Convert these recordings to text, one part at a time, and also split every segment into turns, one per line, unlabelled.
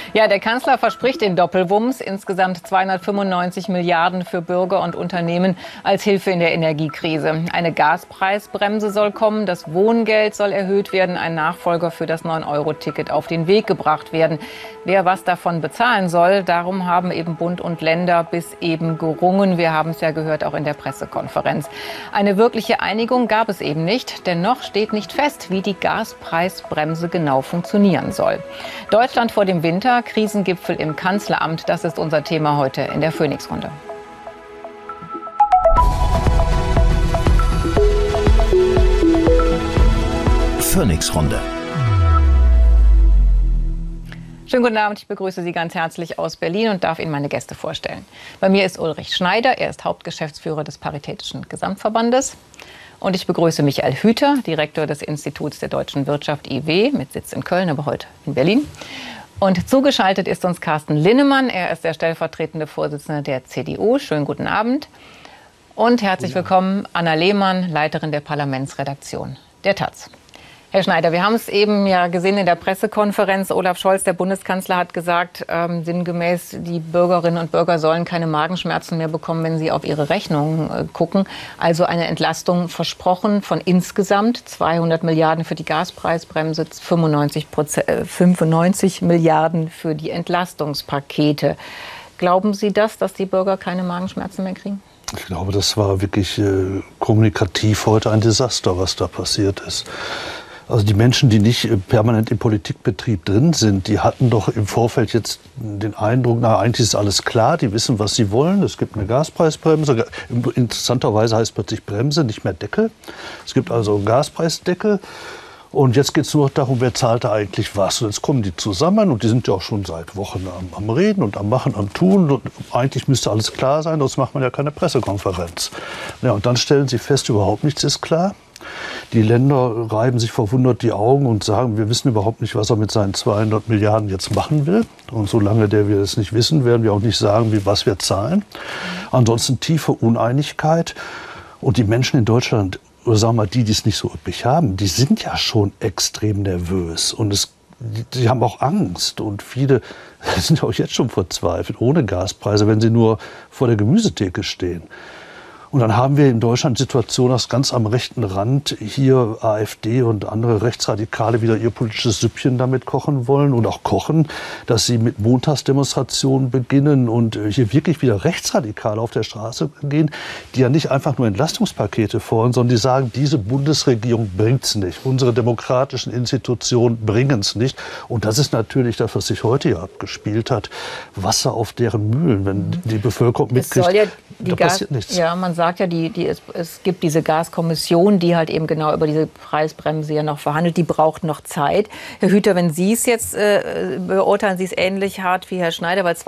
Ja, der Kanzler verspricht den Doppelwumms, insgesamt 295 Milliarden für Bürger und Unternehmen als Hilfe in der Energiekrise. Eine Gaspreisbremse soll kommen, das Wohngeld soll erhöht werden, ein Nachfolger für das 9-Euro-Ticket auf den Weg gebracht werden. Wer was davon bezahlen soll, darum haben eben Bund und Länder bis eben gerungen. Wir haben es ja gehört, auch in der Pressekonferenz. Eine wirkliche Einigung gab es eben nicht, denn noch steht nicht fest, wie die Gaspreisbremse genau funktionieren soll. Deutschland vor dem Winter, Krisengipfel im Kanzleramt, das ist unser Thema heute in der Phoenix-Runde.
Phoenix-Runde.
Schönen guten Abend, ich begrüße Sie ganz herzlich aus Berlin und darf Ihnen meine Gäste vorstellen. Bei mir ist Ulrich Schneider, er ist Hauptgeschäftsführer des Paritätischen Gesamtverbandes. Und ich begrüße Michael Hüter, Direktor des Instituts der Deutschen Wirtschaft IW, mit Sitz in Köln, aber heute in Berlin. Und zugeschaltet ist uns Carsten Linnemann, er ist der stellvertretende Vorsitzende der CDU. Schönen guten Abend. Und herzlich willkommen Anna Lehmann, Leiterin der Parlamentsredaktion der taz. Herr Schneider, wir haben es eben ja gesehen in der Pressekonferenz. Olaf Scholz, der Bundeskanzler, hat gesagt, sinngemäß, die Bürgerinnen und Bürger sollen keine Magenschmerzen mehr bekommen, wenn sie auf ihre Rechnungen gucken. Also eine Entlastung versprochen von insgesamt 200 Milliarden für die Gaspreisbremse, 95 Milliarden für die Entlastungspakete. Glauben Sie das, dass die Bürger keine Magenschmerzen mehr kriegen?
Ich glaube, das war wirklich kommunikativ heute ein Desaster, was da passiert ist. Also die Menschen, die nicht permanent im Politikbetrieb drin sind, die hatten doch im Vorfeld jetzt den Eindruck, na, eigentlich ist alles klar, die wissen, was sie wollen. Es gibt eine Gaspreisbremse. Interessanterweise heißt plötzlich Bremse, nicht mehr Deckel. Es gibt also einen Gaspreisdeckel. Und jetzt geht es nur darum, wer zahlt da eigentlich was. Und jetzt kommen die zusammen und die sind ja auch schon seit Wochen am Reden und am Machen, am Tun. Und eigentlich müsste alles klar sein, sonst macht man ja keine Pressekonferenz. Ja, und dann stellen sie fest, überhaupt nichts ist klar. Die Länder reiben sich verwundert die Augen und sagen, wir wissen überhaupt nicht, was er mit seinen 200 Milliarden jetzt machen will. Und solange wir es nicht wissen, werden wir auch nicht sagen, was wir zahlen. Ansonsten tiefe Uneinigkeit. Und die Menschen in Deutschland, oder sagen wir mal, die es nicht so üppig haben, die sind ja schon extrem nervös. Und die haben auch Angst. Und viele sind auch jetzt schon verzweifelt, ohne Gaspreise, wenn sie nur vor der Gemüsetheke stehen. Und dann haben wir in Deutschland Situation, dass ganz am rechten Rand hier AfD und andere Rechtsradikale wieder ihr politisches Süppchen damit kochen wollen und auch kochen, dass sie mit Montagsdemonstrationen beginnen und hier wirklich wieder Rechtsradikale auf der Straße gehen, die ja nicht einfach nur Entlastungspakete fordern, sondern die sagen, diese Bundesregierung bringt's nicht. Unsere demokratischen Institutionen bringen's nicht. Und das ist natürlich das, was sich heute hier abgespielt hat. Wasser auf deren Mühlen, wenn die Bevölkerung mitkriegt, da passiert nichts.
Ja, man sagt ja, es gibt diese Gaskommission, die halt eben genau über diese Preisbremse ja noch verhandelt. Die braucht noch Zeit. Herr Hüter, wenn Sie es jetzt beurteilen, Sie es ähnlich hart wie Herr Schneider, weil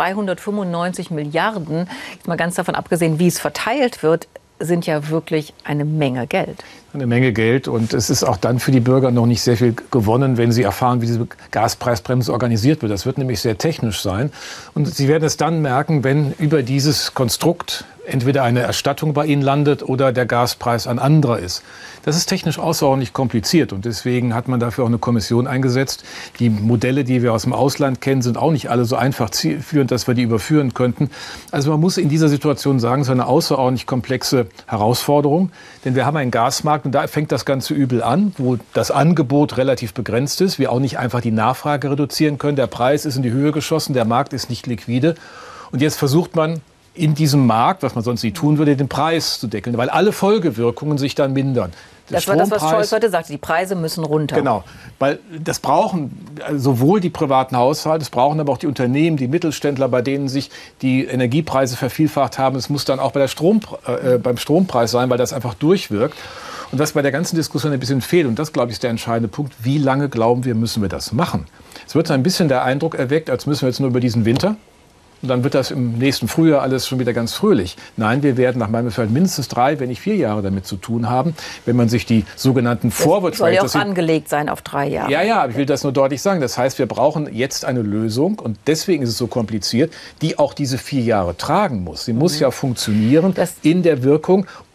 295 Milliarden, jetzt mal ganz davon abgesehen, wie es verteilt wird, sind ja wirklich eine Menge Geld.
Eine Menge Geld, und es ist auch dann für die Bürger noch nicht sehr viel gewonnen, wenn sie erfahren, wie diese Gaspreisbremse organisiert wird. Das wird nämlich sehr technisch sein. Und Sie werden es dann merken, wenn über dieses Konstrukt entweder eine Erstattung bei Ihnen landet oder der Gaspreis ein anderer ist. Das ist technisch außerordentlich kompliziert, und deswegen hat man dafür auch eine Kommission eingesetzt. Die Modelle, die wir aus dem Ausland kennen, sind auch nicht alle so einfach zielführend, dass wir die überführen könnten. Also man muss in dieser Situation sagen, es ist eine außerordentlich komplexe Herausforderung, denn wir haben einen Gasmarkt, und da fängt das Ganze übel an, wo das Angebot relativ begrenzt ist, wir auch nicht einfach die Nachfrage reduzieren können. Der Preis ist in die Höhe geschossen, der Markt ist nicht liquide, und jetzt versucht man in diesem Markt, was man sonst nie tun würde, den Preis zu deckeln, weil alle Folgewirkungen sich dann mindern.
Das war das, was Scholz heute sagte, die Preise müssen runter.
Genau, weil das brauchen sowohl die privaten Haushalte, das brauchen aber auch die Unternehmen, die Mittelständler, bei denen sich die Energiepreise vervielfacht haben. Es muss dann auch beim Strompreis sein, weil das einfach durchwirkt. Und was bei der ganzen Diskussion ein bisschen fehlt, und das, glaube ich, ist der entscheidende Punkt, wie lange glauben wir, müssen wir das machen? Es wird ein bisschen der Eindruck erweckt, als müssen wir jetzt nur über diesen Winter. Und dann wird das im nächsten Frühjahr alles schon wieder ganz fröhlich. Nein, wir werden nach meinem Befehl mindestens 3, wenn nicht 4 Jahre damit zu tun haben. Wenn man sich die sogenannten Forward Rates...
soll ja auch angelegt sein auf 3 Jahre.
Ja, ich will das nur deutlich sagen. Das heißt, wir brauchen jetzt eine Lösung, und deswegen ist es so kompliziert, die auch diese 4 Jahre tragen muss. Sie muss ja funktionieren in der Wirkung,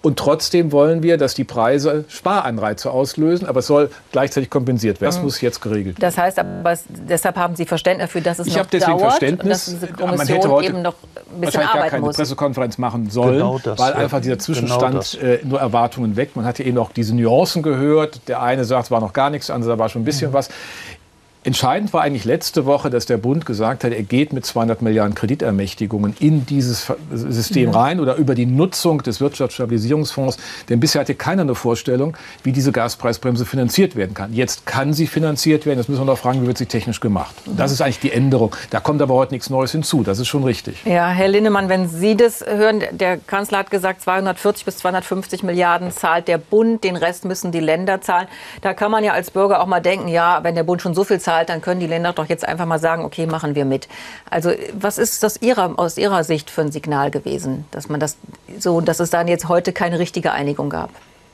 Und trotzdem wollen wir, dass die Preise Sparanreize auslösen, aber es soll gleichzeitig kompensiert werden. Das muss jetzt geregelt werden.
Das heißt aber, deshalb haben Sie Verständnis dafür, dass es noch
deswegen
dauert,
Verständnis,
dass diese
man hätte
Kommission
heute
eben noch ein bisschen
wahrscheinlich gar
arbeiten
keine
muss.
Pressekonferenz machen sollen,
Genau das,
weil
ja.
einfach dieser Zwischenstand
Genau
nur Erwartungen weckt. Man hat ja eben auch diese Nuancen gehört. Der eine sagt, es war noch gar nichts, der andere war schon ein bisschen was. Entscheidend war eigentlich letzte Woche, dass der Bund gesagt hat, er geht mit 200 Milliarden Kreditermächtigungen in dieses System rein oder über die Nutzung des Wirtschaftsstabilisierungsfonds. Denn bisher hatte keiner eine Vorstellung, wie diese Gaspreisbremse finanziert werden kann. Jetzt kann sie finanziert werden. Jetzt müssen wir noch fragen, wie wird sie technisch gemacht. Das ist eigentlich die Änderung. Da kommt aber heute nichts Neues hinzu. Das ist schon richtig.
Ja, Herr Linnemann, wenn Sie das hören, der Kanzler hat gesagt, 240 bis 250 Milliarden zahlt der Bund, den Rest müssen die Länder zahlen. Da kann man ja als Bürger auch mal denken, ja, wenn der Bund schon so viel zahlt, dann können die Länder doch jetzt einfach mal sagen, okay, machen wir mit. Also was ist das aus Ihrer Sicht für ein Signal gewesen, dass man das so, dass es dann jetzt heute keine richtige Einigung gab?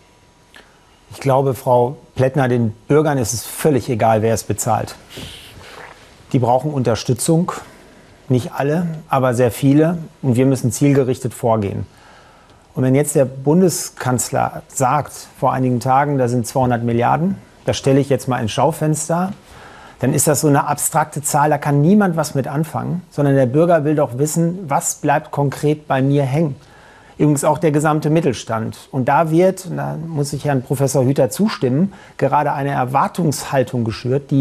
Ich glaube, Frau Plättner, den Bürgern ist es völlig egal, wer es bezahlt. Die brauchen Unterstützung, nicht alle, aber sehr viele, und wir müssen zielgerichtet vorgehen. Und wenn jetzt der Bundeskanzler sagt, vor einigen Tagen, da sind 200 Milliarden, das stelle ich jetzt mal ins Schaufenster, dann ist das so eine abstrakte Zahl, da kann niemand was mit anfangen, sondern der Bürger will doch wissen, was bleibt konkret bei mir hängen. Übrigens auch der gesamte Mittelstand. Und da wird, da muss ich Herrn Professor Hüter zustimmen, gerade eine Erwartungshaltung geschürt,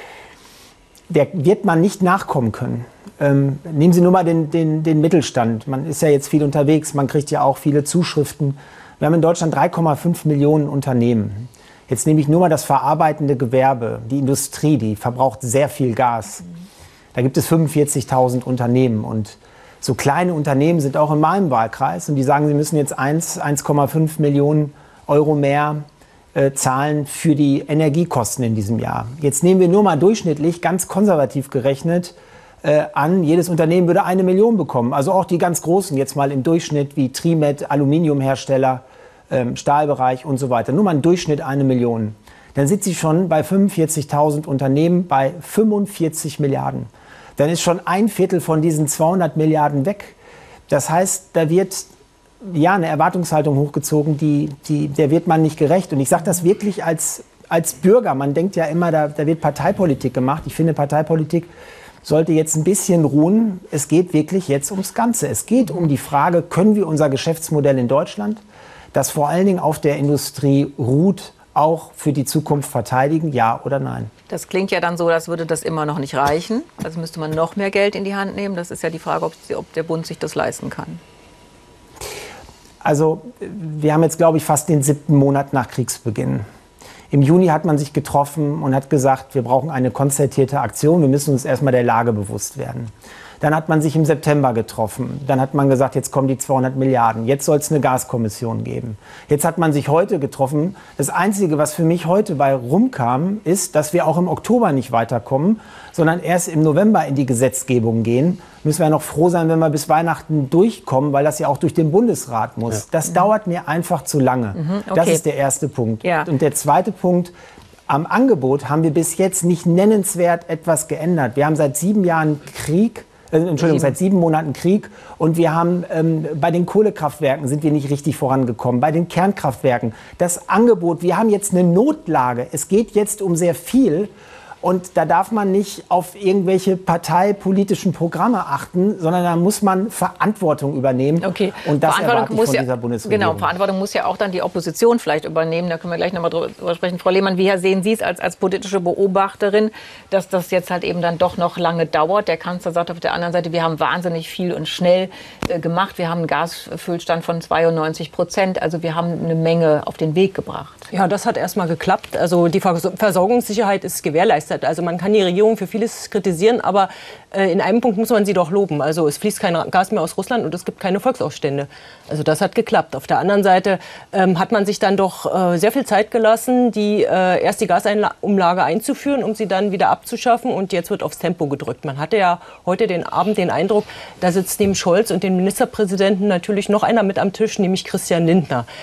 der wird man nicht nachkommen können. Nehmen Sie nur mal den Mittelstand. Man ist ja jetzt viel unterwegs, man kriegt ja auch viele Zuschriften. Wir haben in Deutschland 3,5 Millionen Unternehmen. Jetzt nehme ich nur mal das verarbeitende Gewerbe, die Industrie, die verbraucht sehr viel Gas. Da gibt es 45.000 Unternehmen und so kleine Unternehmen sind auch in meinem Wahlkreis und die sagen, sie müssen jetzt 1,5 Millionen Euro mehr zahlen für die Energiekosten in diesem Jahr. Jetzt nehmen wir nur mal durchschnittlich, ganz konservativ gerechnet, an, jedes Unternehmen würde 1 Million bekommen. Also auch die ganz großen jetzt mal im Durchschnitt wie Trimet, Aluminiumhersteller, Stahlbereich und so weiter. Nur mal im Durchschnitt 1 Million. Dann sind Sie schon bei 45.000 Unternehmen bei 45 Milliarden. Dann ist schon ein Viertel von diesen 200 Milliarden weg. Das heißt, da wird ja eine Erwartungshaltung hochgezogen, der wird man nicht gerecht. Und ich sage das wirklich als Bürger. Man denkt ja immer, da wird Parteipolitik gemacht. Ich finde, Parteipolitik sollte jetzt ein bisschen ruhen. Es geht wirklich jetzt ums Ganze. Es geht um die Frage, können wir unser Geschäftsmodell in Deutschland, das vor allen Dingen auf der Industrie ruht, auch für die Zukunft verteidigen, ja oder nein?
Das klingt ja dann so, als würde das immer noch nicht reichen. Also müsste man noch mehr Geld in die Hand nehmen. Das ist ja die Frage, ob der Bund sich das leisten kann.
Also wir haben jetzt, glaube ich, fast den 7. Monat nach Kriegsbeginn. Im Juni hat man sich getroffen und hat gesagt, wir brauchen eine konzertierte Aktion. Wir müssen uns erstmal der Lage bewusst werden. Dann hat man sich im September getroffen. Dann hat man gesagt, jetzt kommen die 200 Milliarden. Jetzt soll es eine Gaskommission geben. Jetzt hat man sich heute getroffen. Das Einzige, was für mich heute bei rumkam, ist, dass wir auch im Oktober nicht weiterkommen, sondern erst im November in die Gesetzgebung gehen. Müssen wir noch froh sein, wenn wir bis Weihnachten durchkommen, weil das ja auch durch den Bundesrat muss. Ja. Das dauert mir einfach zu lange. Okay. Das ist der erste Punkt. Ja. Und der zweite Punkt, am Angebot haben wir bis jetzt nicht nennenswert etwas geändert. Wir haben seit 7 Jahren seit 7 Monaten Krieg und wir haben bei den Kohlekraftwerken sind wir nicht richtig vorangekommen, bei den Kernkraftwerken. Das Angebot, wir haben jetzt eine Notlage, es geht jetzt um sehr viel und da darf man nicht auf irgendwelche parteipolitischen Programme achten, sondern da muss man Verantwortung übernehmen.
Okay.
Und das erwarte ich von dieser Bundesregierung.
Genau, Verantwortung muss ja auch dann die Opposition vielleicht übernehmen. Da können wir gleich noch mal drüber sprechen. Frau Lehmann, wie sehen Sie es als politische Beobachterin, dass das jetzt halt eben dann doch noch lange dauert? Der Kanzler sagt auf der anderen Seite, wir haben wahnsinnig viel und schnell gemacht. Wir haben einen Gasfüllstand von 92%. Also wir haben eine Menge auf den Weg gebracht.
Ja, das hat erstmal geklappt. Also die Versorgungssicherheit ist gewährleistet. Also man kann die Regierung für vieles kritisieren, aber in einem Punkt muss man sie doch loben. Also es fließt kein Gas mehr aus Russland und es gibt keine Volksausstände. Also das hat geklappt. Auf der anderen Seite hat man sich dann doch sehr viel Zeit gelassen, erst die Gasumlage einzuführen, um sie dann wieder abzuschaffen. Und jetzt wird aufs Tempo gedrückt. Man hatte ja heute den Abend den Eindruck, da sitzt neben Scholz und den Ministerpräsidenten natürlich noch einer mit am Tisch, nämlich Christian Lindner.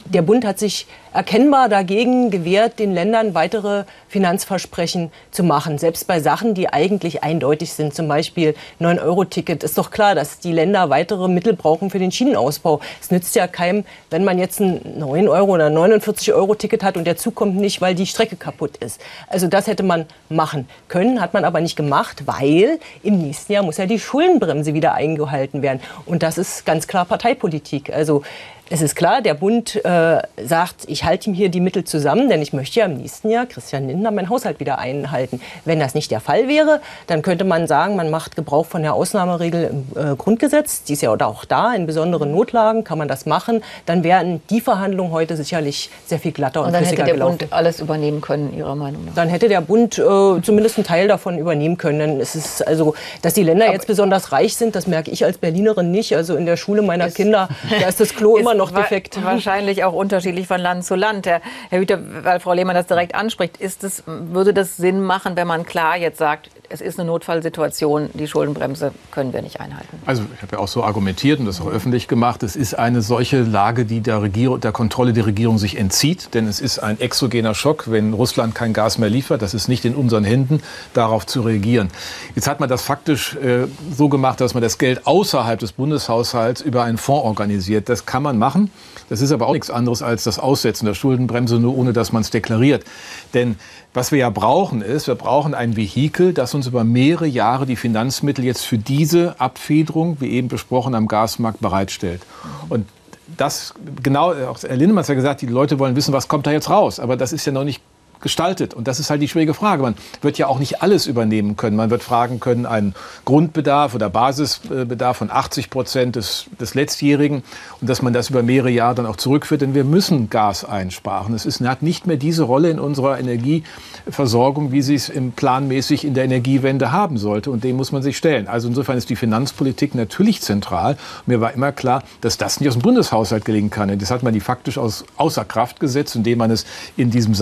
der Bund hat sich erkennbar dagegen gewehrt, den Ländern weitere Finanzversprechen zu machen. Selbst bei Sachen, die eigentlich eindeutig sind, zum Beispiel 9-Euro-Ticket, ist doch klar, dass die Länder weitere Mittel brauchen für den Schienenausbau. Es nützt ja keinem, wenn man jetzt ein 9 Euro oder 49-Euro-Ticket hat und der Zug kommt nicht, weil die Strecke kaputt ist. Also das hätte man machen können, hat man aber nicht gemacht, weil im nächsten Jahr muss ja die Schuldenbremse wieder eingehalten werden. Und das ist ganz klar Parteipolitik. Also es ist klar, der Bund sagt, ich halte ihm hier die Mittel zusammen, denn ich möchte ja im nächsten Jahr, Christian Lindner, meinen Haushalt wieder einhalten. Wenn das nicht der Fall wäre, dann könnte man sagen, man macht Gebrauch von der Ausnahmeregel im Grundgesetz. Die ist ja auch da, in besonderen Notlagen kann man das machen. Dann wären die Verhandlungen heute sicherlich sehr viel glatter und flüssiger gelaufen.
Und dann hätte der Bund alles übernehmen können, Ihrer Meinung nach?
Dann hätte der Bund zumindest einen Teil davon übernehmen können. Denn es ist also, dass die Länder jetzt besonders reich sind, das merke ich als Berlinerin nicht. Also in der Schule meiner Kinder, da ist das Klo immer noch defekt.
Wahrscheinlich auch unterschiedlich von Land zu Land. Herr Hüter, weil Frau Lehmann das direkt anspricht, würde das Sinn machen, wenn man klar jetzt sagt, es ist eine Notfallsituation, die Schuldenbremse können wir nicht einhalten? Also
ich habe ja auch so argumentiert und das auch öffentlich gemacht. Es ist eine solche Lage, die der Kontrolle der Regierung sich entzieht. Denn es ist ein exogener Schock, wenn Russland kein Gas mehr liefert. Das ist nicht in unseren Händen, darauf zu reagieren. Jetzt hat man das faktisch so gemacht, dass man das Geld außerhalb des Bundeshaushalts über einen Fonds organisiert. Das kann man machen. Das ist aber auch nichts anderes als das Aussetzen der Schuldenbremse, nur ohne dass man es deklariert. Denn was wir ja brauchen ist, wir brauchen ein Vehikel, das uns über mehrere Jahre die Finanzmittel jetzt für diese Abfederung, wie eben besprochen, am Gasmarkt bereitstellt. Und das, genau, auch Herr Lindemann hat ja gesagt, die Leute wollen wissen, was kommt da jetzt raus. Aber das ist ja noch nicht gestaltet. Und das ist halt die schwierige Frage. Man wird ja auch nicht alles übernehmen können. Man wird fragen können, einen Grundbedarf oder Basisbedarf von 80% des Letztjährigen und dass man das über mehrere Jahre dann auch zurückführt. Denn wir müssen Gas einsparen. Es hat nicht mehr diese Rolle in unserer Energieversorgung, wie sie es planmäßig in der Energiewende haben sollte. Und dem muss man sich stellen. Also insofern ist die Finanzpolitik natürlich zentral. Mir war immer klar, dass das nicht aus dem Bundeshaushalt gelingen kann. Und das hat man die faktisch außer Kraft gesetzt, indem man es in diesem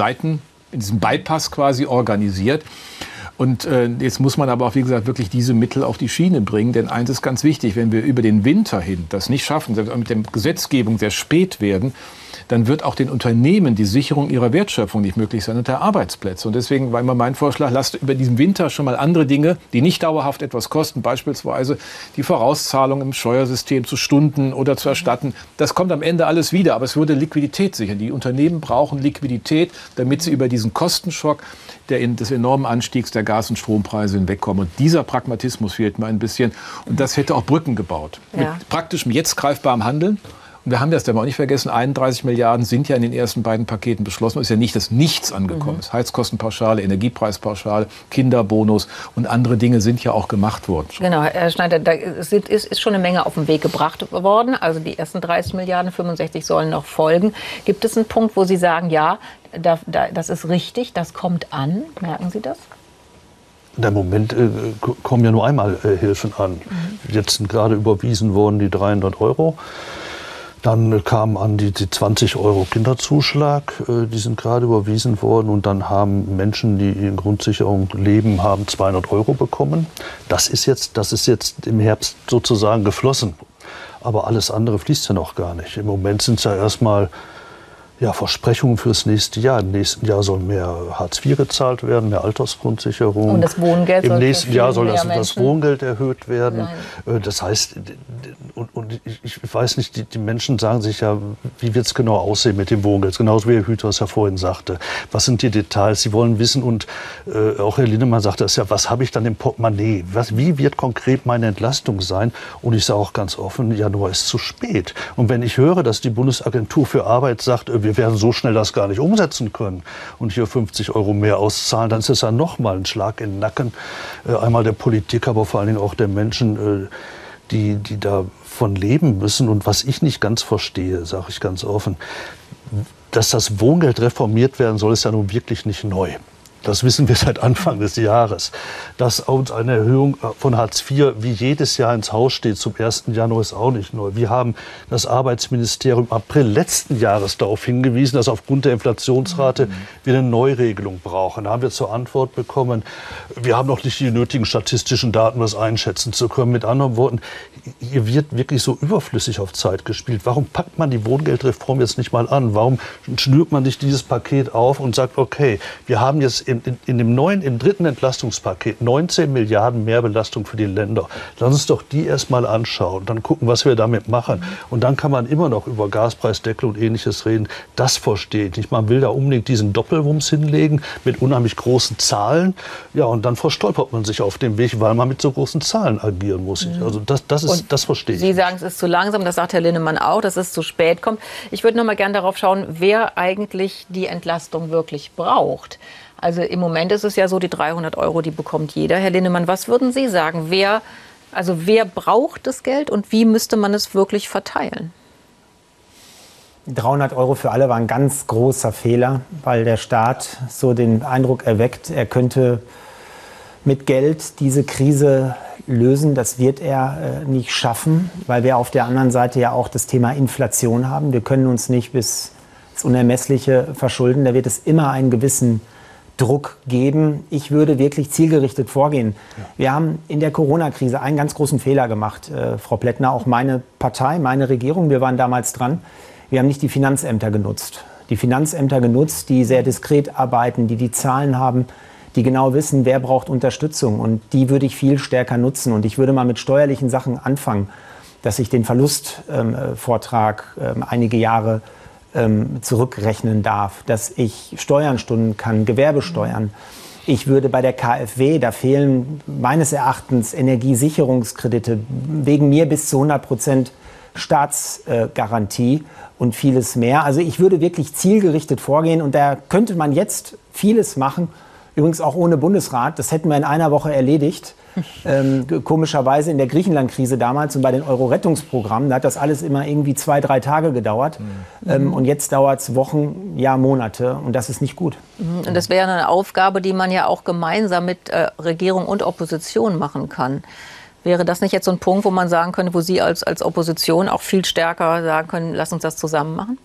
Bypass quasi organisiert. Und jetzt muss man aber auch, wie gesagt, wirklich diese Mittel auf die Schiene bringen. Denn eins ist ganz wichtig, wenn wir über den Winter hin das nicht schaffen, selbst mit der Gesetzgebung sehr spät werden, dann wird auch den Unternehmen die Sicherung ihrer Wertschöpfung nicht möglich sein und der Arbeitsplätze. Und deswegen war immer mein Vorschlag, lasst über diesen Winter schon mal andere Dinge, die nicht dauerhaft etwas kosten, beispielsweise die Vorauszahlung im Steuersystem zu Stunden oder zu erstatten. Das kommt am Ende alles wieder, aber es würde Liquidität sichern. Die Unternehmen brauchen Liquidität, damit sie über diesen Kostenschock des enormen Anstiegs der Gas- und Strompreise hinwegkommen. Und dieser Pragmatismus fehlt mir ein bisschen. Und das hätte auch Brücken gebaut. Ja. Mit praktischem, jetzt greifbarem Handeln. Und wir haben das aber auch nicht vergessen, 31 Milliarden sind ja in den ersten beiden Paketen beschlossen. Es ist ja nicht, dass nichts angekommen ist. Heizkostenpauschale, Energiepreispauschale, Kinderbonus und andere Dinge sind ja auch gemacht worden.
Genau, Herr Schneider, da ist schon eine Menge auf den Weg gebracht worden. Also die ersten 30 Milliarden, 65 sollen noch folgen. Gibt es einen Punkt, wo Sie sagen, ja, das ist richtig, das kommt an? Merken Sie das?
Im Moment kommen ja nur einmal Hilfen an. Jetzt sind gerade überwiesen worden die 300 Euro. Dann kamen an die 20 Euro Kinderzuschlag, die sind gerade überwiesen worden. Und dann haben Menschen, die in Grundsicherung leben, haben 200 Euro bekommen. Das ist jetzt im Herbst sozusagen geflossen. Aber alles andere fließt ja noch gar nicht. Im Moment sind es ja erstmal Versprechungen fürs nächste Jahr. Im nächsten Jahr soll mehr Hartz IV gezahlt werden, mehr Altersgrundsicherung.
Und das Wohngeld
im nächsten Jahr soll das Wohngeld erhöht werden. Nein. Das heißt, und ich weiß nicht, die Menschen sagen sich ja, wie wird es genau aussehen mit dem Wohngeld? Genauso wie Herr Hüter es ja vorhin sagte. Was sind die Details? Sie wollen wissen und auch Herr Lindemann sagte es ja, was habe ich dann im Portemonnaie? Wie wird konkret meine Entlastung sein? Und ich sage auch ganz offen, Januar ist zu spät. Und wenn ich höre, dass die Bundesagentur für Arbeit sagt, wir werden so schnell das gar nicht umsetzen können und hier 50 Euro mehr auszahlen, dann ist es ja nochmal ein Schlag in den Nacken, einmal der Politik, aber vor allen Dingen auch der Menschen, die davon leben müssen. Und was ich nicht ganz verstehe, sage ich ganz offen, dass das Wohngeld reformiert werden soll, ist ja nun wirklich nicht neu. das wissen wir seit Anfang des Jahres. Dass uns eine Erhöhung von Hartz IV wie jedes Jahr ins Haus steht zum 1. Januar ist auch nicht neu. Wir haben das Arbeitsministerium im April letzten Jahres darauf hingewiesen, dass aufgrund der Inflationsrate wir eine Neuregelung brauchen. Da haben wir zur Antwort bekommen, wir haben noch nicht die nötigen statistischen Daten, um das einschätzen zu können. Mit anderen Worten, hier wird wirklich so überflüssig auf Zeit gespielt. Warum packt man die Wohngeldreform jetzt nicht mal an? Warum schnürt man nicht dieses Paket auf und sagt, okay, wir haben jetzt im dritten Entlastungspaket 19 Milliarden mehr Belastung für die Länder. Lass uns doch die erst mal anschauen, dann gucken, was wir damit machen. Und dann kann man immer noch über Gaspreisdeckel und Ähnliches reden. Das verstehe ich nicht. Man will da unbedingt diesen Doppelwumms hinlegen mit unheimlich großen Zahlen. Ja, und dann verstolpert man sich auf dem Weg, weil man mit so großen Zahlen agieren muss. Also das verstehe ich.
Sie sagen, es ist zu langsam, das sagt Herr Linnemann auch, dass es zu spät kommt. Ich würde noch mal gerne darauf schauen, wer eigentlich die Entlastung wirklich braucht. Also im Moment ist es ja so, die 300 €, die bekommt jeder. Herr Linnemann, was würden Sie sagen? Wer braucht das Geld und wie müsste man es wirklich verteilen?
300 € für alle war ein ganz großer Fehler, weil der Staat so den Eindruck erweckt, er könnte mit Geld diese Krise lösen. Das wird er nicht schaffen, weil wir auf der anderen Seite ja auch das Thema Inflation haben. Wir können uns nicht bis ins Unermessliche verschulden. Da wird es immer einen gewissen Druck geben. Ich würde wirklich zielgerichtet vorgehen. Ja. Wir haben in der Corona-Krise einen ganz großen Fehler gemacht, Frau Plättner, auch meine Partei, meine Regierung. Wir waren damals dran. Wir haben nicht die Finanzämter genutzt. Die Finanzämter genutzt, die sehr diskret arbeiten, die Zahlen haben, die genau wissen, wer braucht Unterstützung. Und die würde ich viel stärker nutzen. Und ich würde mal mit steuerlichen Sachen anfangen, dass ich den Verlustvortrag einige Jahre zurückrechnen darf, dass ich Steuern stunden kann, Gewerbesteuern. Ich würde bei der KfW, da fehlen meines Erachtens Energiesicherungskredite, wegen mir bis zu 100% Staatsgarantie und vieles mehr. Also ich würde wirklich zielgerichtet vorgehen und da könnte man jetzt vieles machen, übrigens auch ohne Bundesrat. Das hätten wir in einer Woche erledigt. Komischerweise in der Griechenland-Krise damals und bei den Euro-Rettungsprogrammen, da hat das alles immer irgendwie 2-3 Tage gedauert. Und jetzt dauert es Wochen, ja Monate und das ist nicht gut.
Und das wäre eine Aufgabe, die man ja auch gemeinsam mit Regierung und Opposition machen kann. Wäre das nicht jetzt so ein Punkt, wo man sagen könnte, wo Sie als Opposition auch viel stärker sagen können, lass uns das zusammen machen?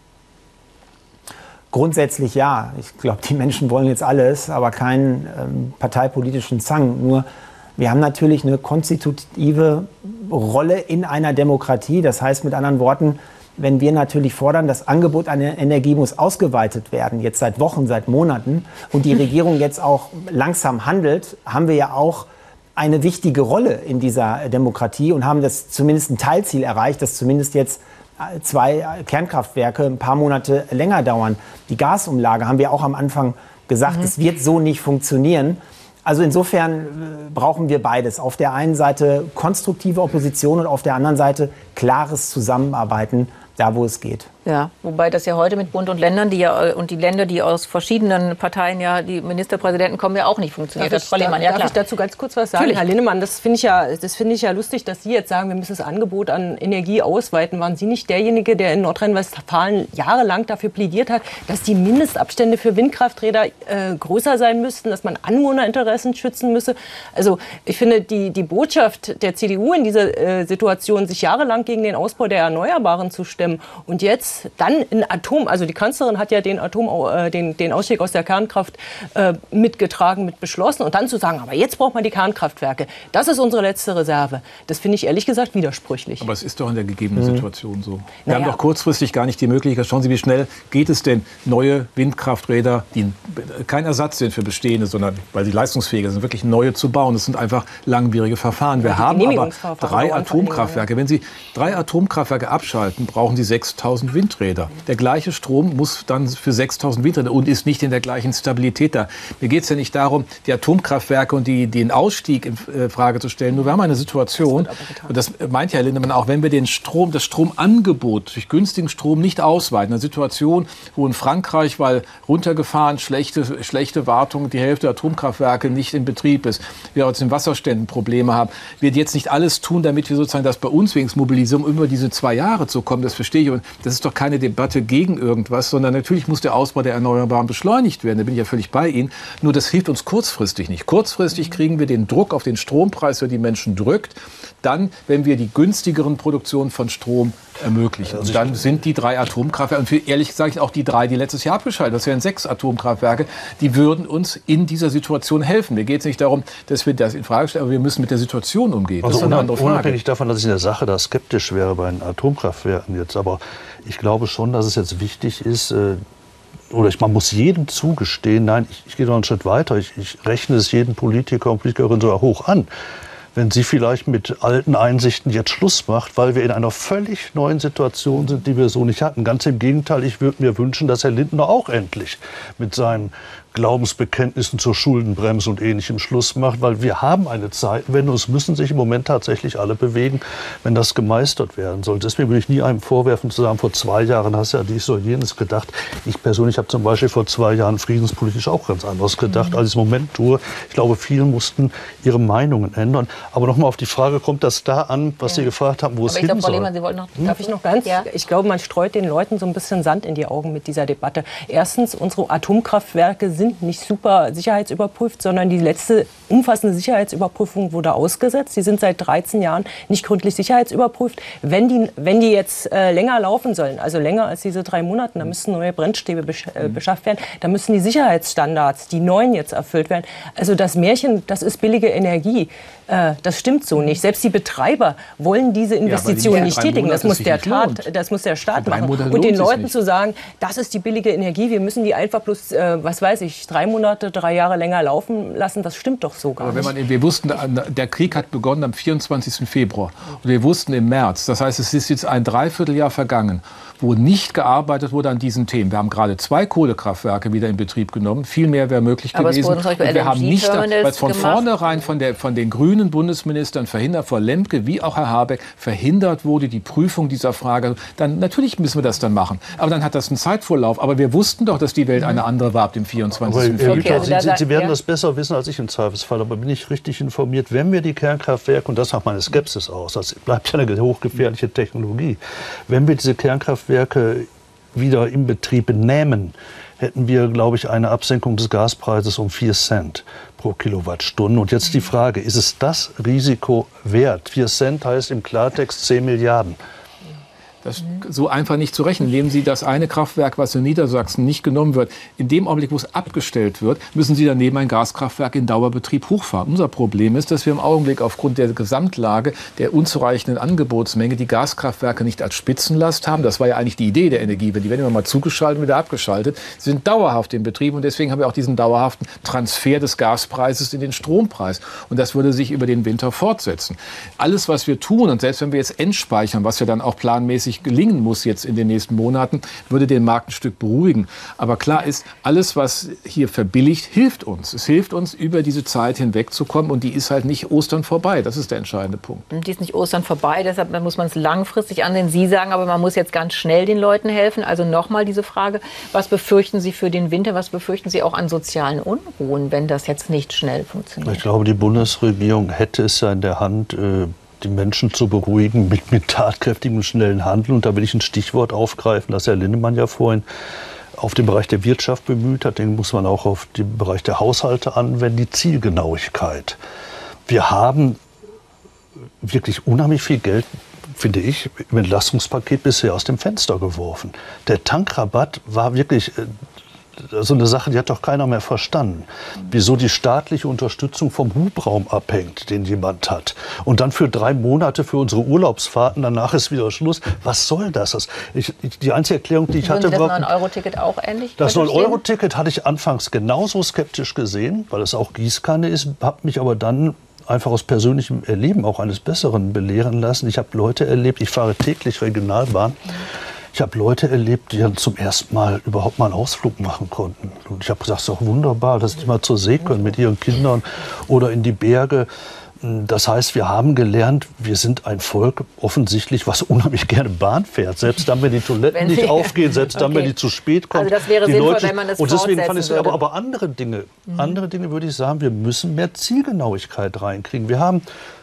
Grundsätzlich ja. Ich glaube, die Menschen wollen jetzt alles, aber keinen parteipolitischen Zwang. Nur wir haben natürlich eine konstitutive Rolle in einer Demokratie. Das heißt mit anderen Worten, wenn wir natürlich fordern, das Angebot an Energie muss ausgeweitet werden, jetzt seit Wochen, seit Monaten, und die Regierung jetzt auch langsam handelt, haben wir ja auch eine wichtige Rolle in dieser Demokratie und haben das zumindest ein Teilziel erreicht, dass zumindest jetzt 2 Kernkraftwerke ein paar Monate länger dauern. Die Gasumlage haben wir auch am Anfang gesagt, es wird so nicht funktionieren. Also insofern brauchen wir beides. Auf der einen Seite konstruktive Opposition und auf der anderen Seite klares Zusammenarbeiten, da wo es geht.
Ja, wobei das ja heute mit Bund und Ländern, und die Länder, die aus verschiedenen Parteien die Ministerpräsidenten kommen, ja auch nicht funktioniert.
Darf ich dazu ganz kurz was sagen? Natürlich. Herr Linnemann, das finde ich ja lustig, dass Sie jetzt sagen, wir müssen das Angebot an Energie ausweiten. Waren Sie nicht derjenige, der in Nordrhein-Westfalen jahrelang dafür plädiert hat, dass die Mindestabstände für Windkrafträder größer sein müssten, dass man Anwohnerinteressen schützen müsse? Also ich finde, die Botschaft der CDU in dieser Situation, sich jahrelang gegen den Ausbau der Erneuerbaren zu stemmen und jetzt dann in also die Kanzlerin hat ja den Ausstieg aus der Kernkraft mitgetragen, mit beschlossen und dann zu sagen, aber jetzt braucht man die Kernkraftwerke. Das ist unsere letzte Reserve. Das finde ich ehrlich gesagt widersprüchlich.
Aber es ist doch in der gegebenen Situation so. Wir haben doch kurzfristig gar nicht die Möglichkeit. Schauen Sie, wie schnell geht es denn, neue Windkrafträder, die kein Ersatz sind für bestehende, sondern weil sie leistungsfähiger sind, wirklich neue zu bauen. Das sind einfach langwierige Verfahren. Wir haben aber 3 Atomkraftwerke. Wenn Sie 3 Atomkraftwerke abschalten, brauchen Sie 6.000 Windräder. Der gleiche Strom muss dann für 6.000 Windräder und ist nicht in der gleichen Stabilität da. Mir geht es ja nicht darum, die Atomkraftwerke und den Ausstieg in Frage zu stellen. Nur wir haben eine Situation, und das meint Herr Lindemann auch, wenn wir das Stromangebot durch günstigen Strom nicht ausweiten, eine Situation, wo in Frankreich, weil runtergefahren, schlechte Wartung, die Hälfte der Atomkraftwerke nicht in Betrieb ist, wir aus den Wasserständen Probleme haben, wir jetzt nicht alles tun, damit wir sozusagen das bei uns wenigstens mobilisieren, um über diese 2 Jahre zu kommen, das verstehe ich. Und das ist doch doch keine Debatte gegen irgendwas, sondern natürlich muss der Ausbau der Erneuerbaren beschleunigt werden. Da bin ich ja völlig bei Ihnen. Nur das hilft uns kurzfristig nicht. Kurzfristig kriegen wir den Druck auf den Strompreis, der die Menschen drückt, dann, wenn wir die günstigeren Produktionen von Strom ermöglichen. Und dann sind die 3 Atomkraftwerke, und für, ehrlich gesagt auch die 3, die letztes Jahr abgeschaltet, das wären 6 Atomkraftwerke, die würden uns in dieser Situation helfen. Mir geht es nicht darum, dass wir das in Frage stellen, aber wir müssen mit der Situation umgehen.
Also
das ist eine andere Frage.
Unabhängig davon, dass ich in der Sache da skeptisch wäre bei den Atomkraftwerken jetzt, aber ich glaube schon, dass es jetzt wichtig ist, man muss jedem zugestehen, nein, ich gehe noch einen Schritt weiter, ich rechne es jedem Politiker und Politikerin sogar hoch an, wenn sie vielleicht mit alten Einsichten jetzt Schluss macht, weil wir in einer völlig neuen Situation sind, die wir so nicht hatten. Ganz im Gegenteil, ich würde mir wünschen, dass Herr Lindner auch endlich mit seinen Glaubensbekenntnissen zur Schuldenbremse und Ähnlichem Schluss macht, weil wir haben eine Zeitenwende und es müssen sich im Moment tatsächlich alle bewegen, wenn das gemeistert werden soll. Deswegen will ich nie einem vorwerfen zu sagen, vor 2 Jahren hast du ja dies oder jenes gedacht. Ich persönlich habe zum Beispiel vor 2 Jahren friedenspolitisch auch ganz anderes gedacht, als ich es im Moment tue. Ich glaube, viele mussten ihre Meinungen ändern. Aber nochmal auf die Frage, kommt das da an, was Sie gefragt haben, wo es hin soll?
Frau Lehmann, Sie wollten noch, darf ich noch ganz? Ja. Ich glaube, man streut den Leuten so ein bisschen Sand in die Augen mit dieser Debatte. Erstens, unsere Atomkraftwerke sind nicht super sicherheitsüberprüft, sondern die letzte umfassende Sicherheitsüberprüfung wurde ausgesetzt. Die sind seit 13 Jahren nicht gründlich sicherheitsüberprüft. Wenn die jetzt länger laufen sollen, also länger als diese 3 Monate, dann müssen neue Brennstäbe beschafft werden, dann müssen die Sicherheitsstandards, die neuen jetzt erfüllt werden. Also das Märchen, das ist billige Energie. Das stimmt so nicht. Selbst die Betreiber wollen diese Investitionen nicht tätigen. Das muss der Staat machen. Und den Leuten zu sagen, das ist die billige Energie, wir müssen die einfach bloß, 3 Monate, 3 Jahre länger laufen lassen, das stimmt doch so gar nicht.
Wir wussten, der Krieg hat begonnen am 24. Februar. Und wir wussten im März, das heißt, es ist jetzt ein Dreivierteljahr vergangen, wo nicht gearbeitet wurde an diesen Themen. Wir haben gerade 2 Kohlekraftwerke wieder in Betrieb genommen. Viel mehr wäre möglich gewesen. Und wir haben nicht, weil es von vornherein von den grünen Bundesministern verhindert, Frau Lemke wie auch Herr Habeck, verhindert wurde, die Prüfung dieser Frage. Dann, natürlich müssen wir das dann machen. Aber dann hat das einen Zeitvorlauf. Aber wir wussten doch, dass die Welt eine andere war ab dem 24. Februar.
Sie werden das besser wissen als ich im Zweifelsfall. Aber bin ich richtig informiert, wenn wir die Kernkraftwerke, und das macht meine Skepsis aus, das bleibt ja eine hochgefährliche Technologie, wenn wir diese Kernkraftwerke wieder in Betrieb nehmen, hätten wir, glaube ich, eine Absenkung des Gaspreises um 4 Cent pro Kilowattstunde. Und jetzt die Frage, ist es das Risiko wert? 4 Cent heißt im Klartext 10 Milliarden.
Das ist so einfach nicht zu rechnen. Nehmen Sie das eine Kraftwerk, was in Niedersachsen nicht genommen wird. In dem Augenblick, wo es abgestellt wird, müssen Sie daneben ein Gaskraftwerk in Dauerbetrieb hochfahren. Unser Problem ist, dass wir im Augenblick aufgrund der Gesamtlage, der unzureichenden Angebotsmenge, die Gaskraftwerke nicht als Spitzenlast haben. Das war ja eigentlich die Idee der Energiewende. Die werden immer mal zugeschaltet und wieder abgeschaltet. Sie sind dauerhaft im Betrieb und deswegen haben wir auch diesen dauerhaften Transfer des Gaspreises in den Strompreis. Und das würde sich über den Winter fortsetzen. Alles, was wir tun, und selbst wenn wir jetzt entspeichern, was wir dann auch planmäßig gelingen muss jetzt in den nächsten Monaten, würde den Markt ein Stück beruhigen. Aber klar ist, alles, was hier verbilligt, hilft uns. Es hilft uns, über diese Zeit hinwegzukommen und die ist halt nicht Ostern vorbei. Das ist der entscheidende Punkt.
Die ist nicht Ostern vorbei, deshalb muss man es langfristig ansehen. Sie sagen aber, man muss jetzt ganz schnell den Leuten helfen. Also nochmal diese Frage, was befürchten Sie für den Winter, was befürchten Sie auch an sozialen Unruhen, wenn das jetzt nicht schnell funktioniert?
Ich glaube, die Bundesregierung hätte es ja in der Hand, die Menschen zu beruhigen mit tatkräftigem, schnellen Handeln. Und da will ich ein Stichwort aufgreifen, das Herr Linnemann ja vorhin auf den Bereich der Wirtschaft bemüht hat. Den muss man auch auf den Bereich der Haushalte anwenden, die Zielgenauigkeit. Wir haben wirklich unheimlich viel Geld, finde ich, im Entlastungspaket bisher aus dem Fenster geworfen. Der Tankrabatt war wirklich so eine Sache, die hat doch keiner mehr verstanden. Wieso die staatliche Unterstützung vom Hubraum abhängt, den jemand hat. Und dann für 3 Monate für unsere Urlaubsfahrten, danach ist wieder Schluss. Was soll das? Die einzige Erklärung, die ich hatte,
war... das 9-Euro-Ticket auch ähnlich?
Das 9-Euro-Ticket hatte ich anfangs genauso skeptisch gesehen, weil es auch Gießkanne ist, habe mich aber dann einfach aus persönlichem Erleben auch eines Besseren belehren lassen. Ich habe Leute erlebt, ich fahre täglich Regionalbahn, ich habe Leute erlebt, die dann zum ersten Mal überhaupt mal einen Ausflug machen konnten. Und ich habe gesagt, es ist doch wunderbar, dass die mal zur See können mit ihren Kindern oder in die Berge. Das heißt, wir haben gelernt, wir sind ein Volk offensichtlich, was unheimlich gerne Bahn fährt. Selbst dann, wenn die Toiletten nicht aufgehen, selbst dann, wenn die zu spät kommen.
Also das wäre
die
sinnvoll,
Leute,
wenn man das
und deswegen fand ich
würde.
aber andere Dinge würde ich sagen, wir müssen mehr Zielgenauigkeit reinkriegen. Wir haben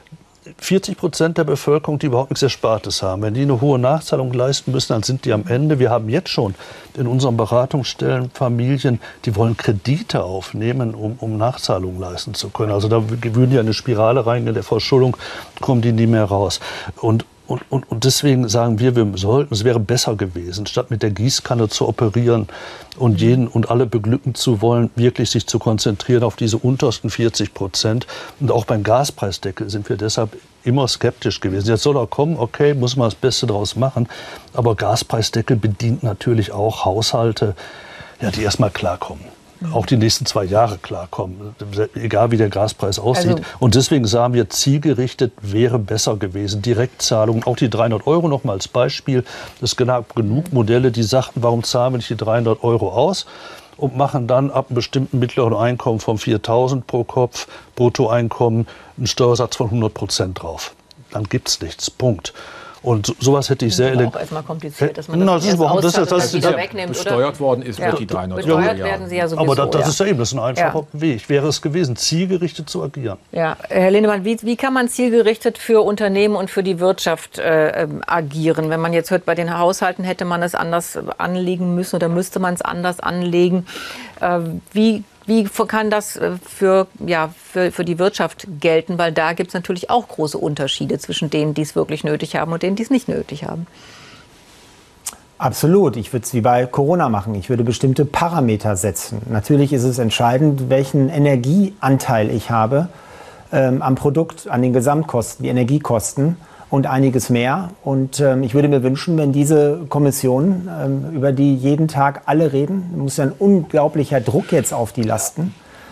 40% der Bevölkerung, die überhaupt nichts Erspartes haben. Wenn die eine hohe Nachzahlung leisten müssen, dann sind die am Ende. Wir haben jetzt schon in unseren Beratungsstellen Familien, die wollen Kredite aufnehmen, um Nachzahlungen leisten zu können. Also da würden die eine Spirale reingehen, der Verschuldung kommen die nie mehr raus. Und deswegen sagen wir sollten, es wäre besser gewesen, statt mit der Gießkanne zu operieren und jeden und alle beglücken zu wollen, wirklich sich zu konzentrieren auf diese untersten 40%. Und auch beim Gaspreisdeckel sind wir deshalb immer skeptisch gewesen. Jetzt soll er kommen, okay, muss man das Beste draus machen. Aber Gaspreisdeckel bedient natürlich auch Haushalte, ja, die erstmal klarkommen. Auch die nächsten 2 Jahre klarkommen, egal wie der Gaspreis aussieht. Also, und deswegen sagen wir, zielgerichtet wäre besser gewesen. Direktzahlungen, auch die 300 € noch mal als Beispiel. Es gab genug Modelle, die sagten, warum zahlen wir nicht die 300 € aus und machen dann ab einem bestimmten mittleren Einkommen von 4.000 pro Kopf, Bruttoeinkommen, einen Steuersatz von 100% drauf. Dann gibt's nichts, Punkt. Und sowas hätte ich sehr
elegant. Das ist auch erstmal kompliziert, dass man das wieder wegnimmt.
Besteuert worden ist mit die 300 €.
Besteuert werden sie ja sowieso.
Aber das ist ja eben, das ist ein einfacher Weg. Wäre es gewesen, zielgerichtet zu agieren.
Ja, Herr Lindemann, wie kann man zielgerichtet für Unternehmen und für die Wirtschaft agieren? Wenn man jetzt hört, bei den Haushalten hätte man es anders anlegen müssen oder müsste man es anders anlegen. Wie kann das für die Wirtschaft gelten? Weil da gibt es natürlich auch große Unterschiede zwischen denen, die es wirklich nötig haben und denen, die es nicht nötig haben.
Absolut. Ich würde es wie bei Corona machen. Ich würde bestimmte Parameter setzen. Natürlich ist es entscheidend, welchen Energieanteil ich habe am Produkt, an den Gesamtkosten, die Energiekosten und einiges mehr. Und ich würde mir wünschen, wenn diese Kommission, über die jeden Tag alle reden, muss ja ein unglaublicher Druck jetzt auf die lasten.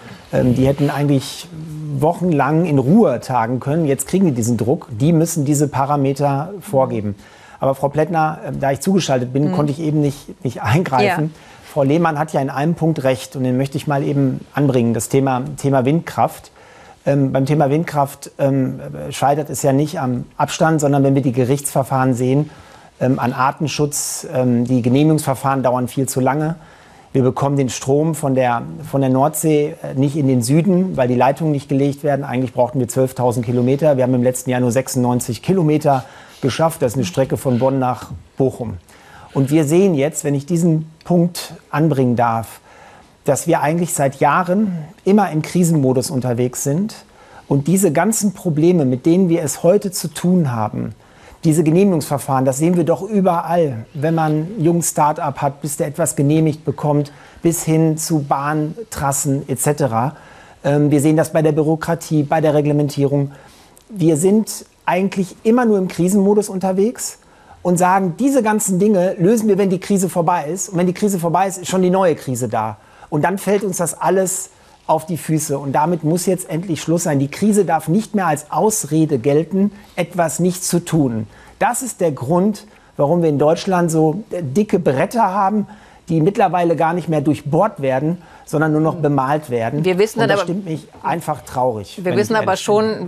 Die hätten eigentlich wochenlang in Ruhe tagen können. Jetzt kriegen die diesen Druck. Die müssen diese Parameter vorgeben. Aber Frau Plättner, da ich zugeschaltet bin, konnte ich eben nicht eingreifen. Ja. Frau Lehmann hat ja in einem Punkt recht und den möchte ich mal eben anbringen. Das Thema Windkraft. Beim Thema Windkraft scheitert es ja nicht am Abstand, sondern wenn wir die Gerichtsverfahren sehen, an Artenschutz. Die Genehmigungsverfahren dauern viel zu lange. Wir bekommen den Strom von der Nordsee nicht in den Süden, weil die Leitungen nicht gelegt werden. Eigentlich brauchten wir 12.000 Kilometer. Wir haben im letzten Jahr nur 96 Kilometer geschafft. Das ist eine Strecke von Bonn nach Bochum. Und wir sehen jetzt, wenn ich diesen Punkt anbringen darf, dass wir eigentlich seit Jahren immer im Krisenmodus unterwegs sind und diese ganzen Probleme, mit denen wir es heute zu tun haben, diese Genehmigungsverfahren, das sehen wir doch überall, wenn man ein junges Start-up hat, bis der etwas genehmigt bekommt, bis hin zu Bahntrassen etc. Wir sehen das bei der Bürokratie, bei der Reglementierung. Wir sind eigentlich immer nur im Krisenmodus unterwegs und sagen, diese ganzen Dinge lösen wir, wenn die Krise vorbei ist. Und wenn die Krise vorbei ist, ist schon die neue Krise da. Und dann fällt uns das alles auf die Füße. Und damit muss jetzt endlich Schluss sein. Die Krise darf nicht mehr als Ausrede gelten, etwas nicht zu tun. Das ist der Grund, warum wir in Deutschland so dicke Bretter haben, die mittlerweile gar nicht mehr durchbohrt werden, sondern nur noch bemalt werden.
Wir wissen
und das stimmt mich einfach traurig.
Wir wissen aber schon,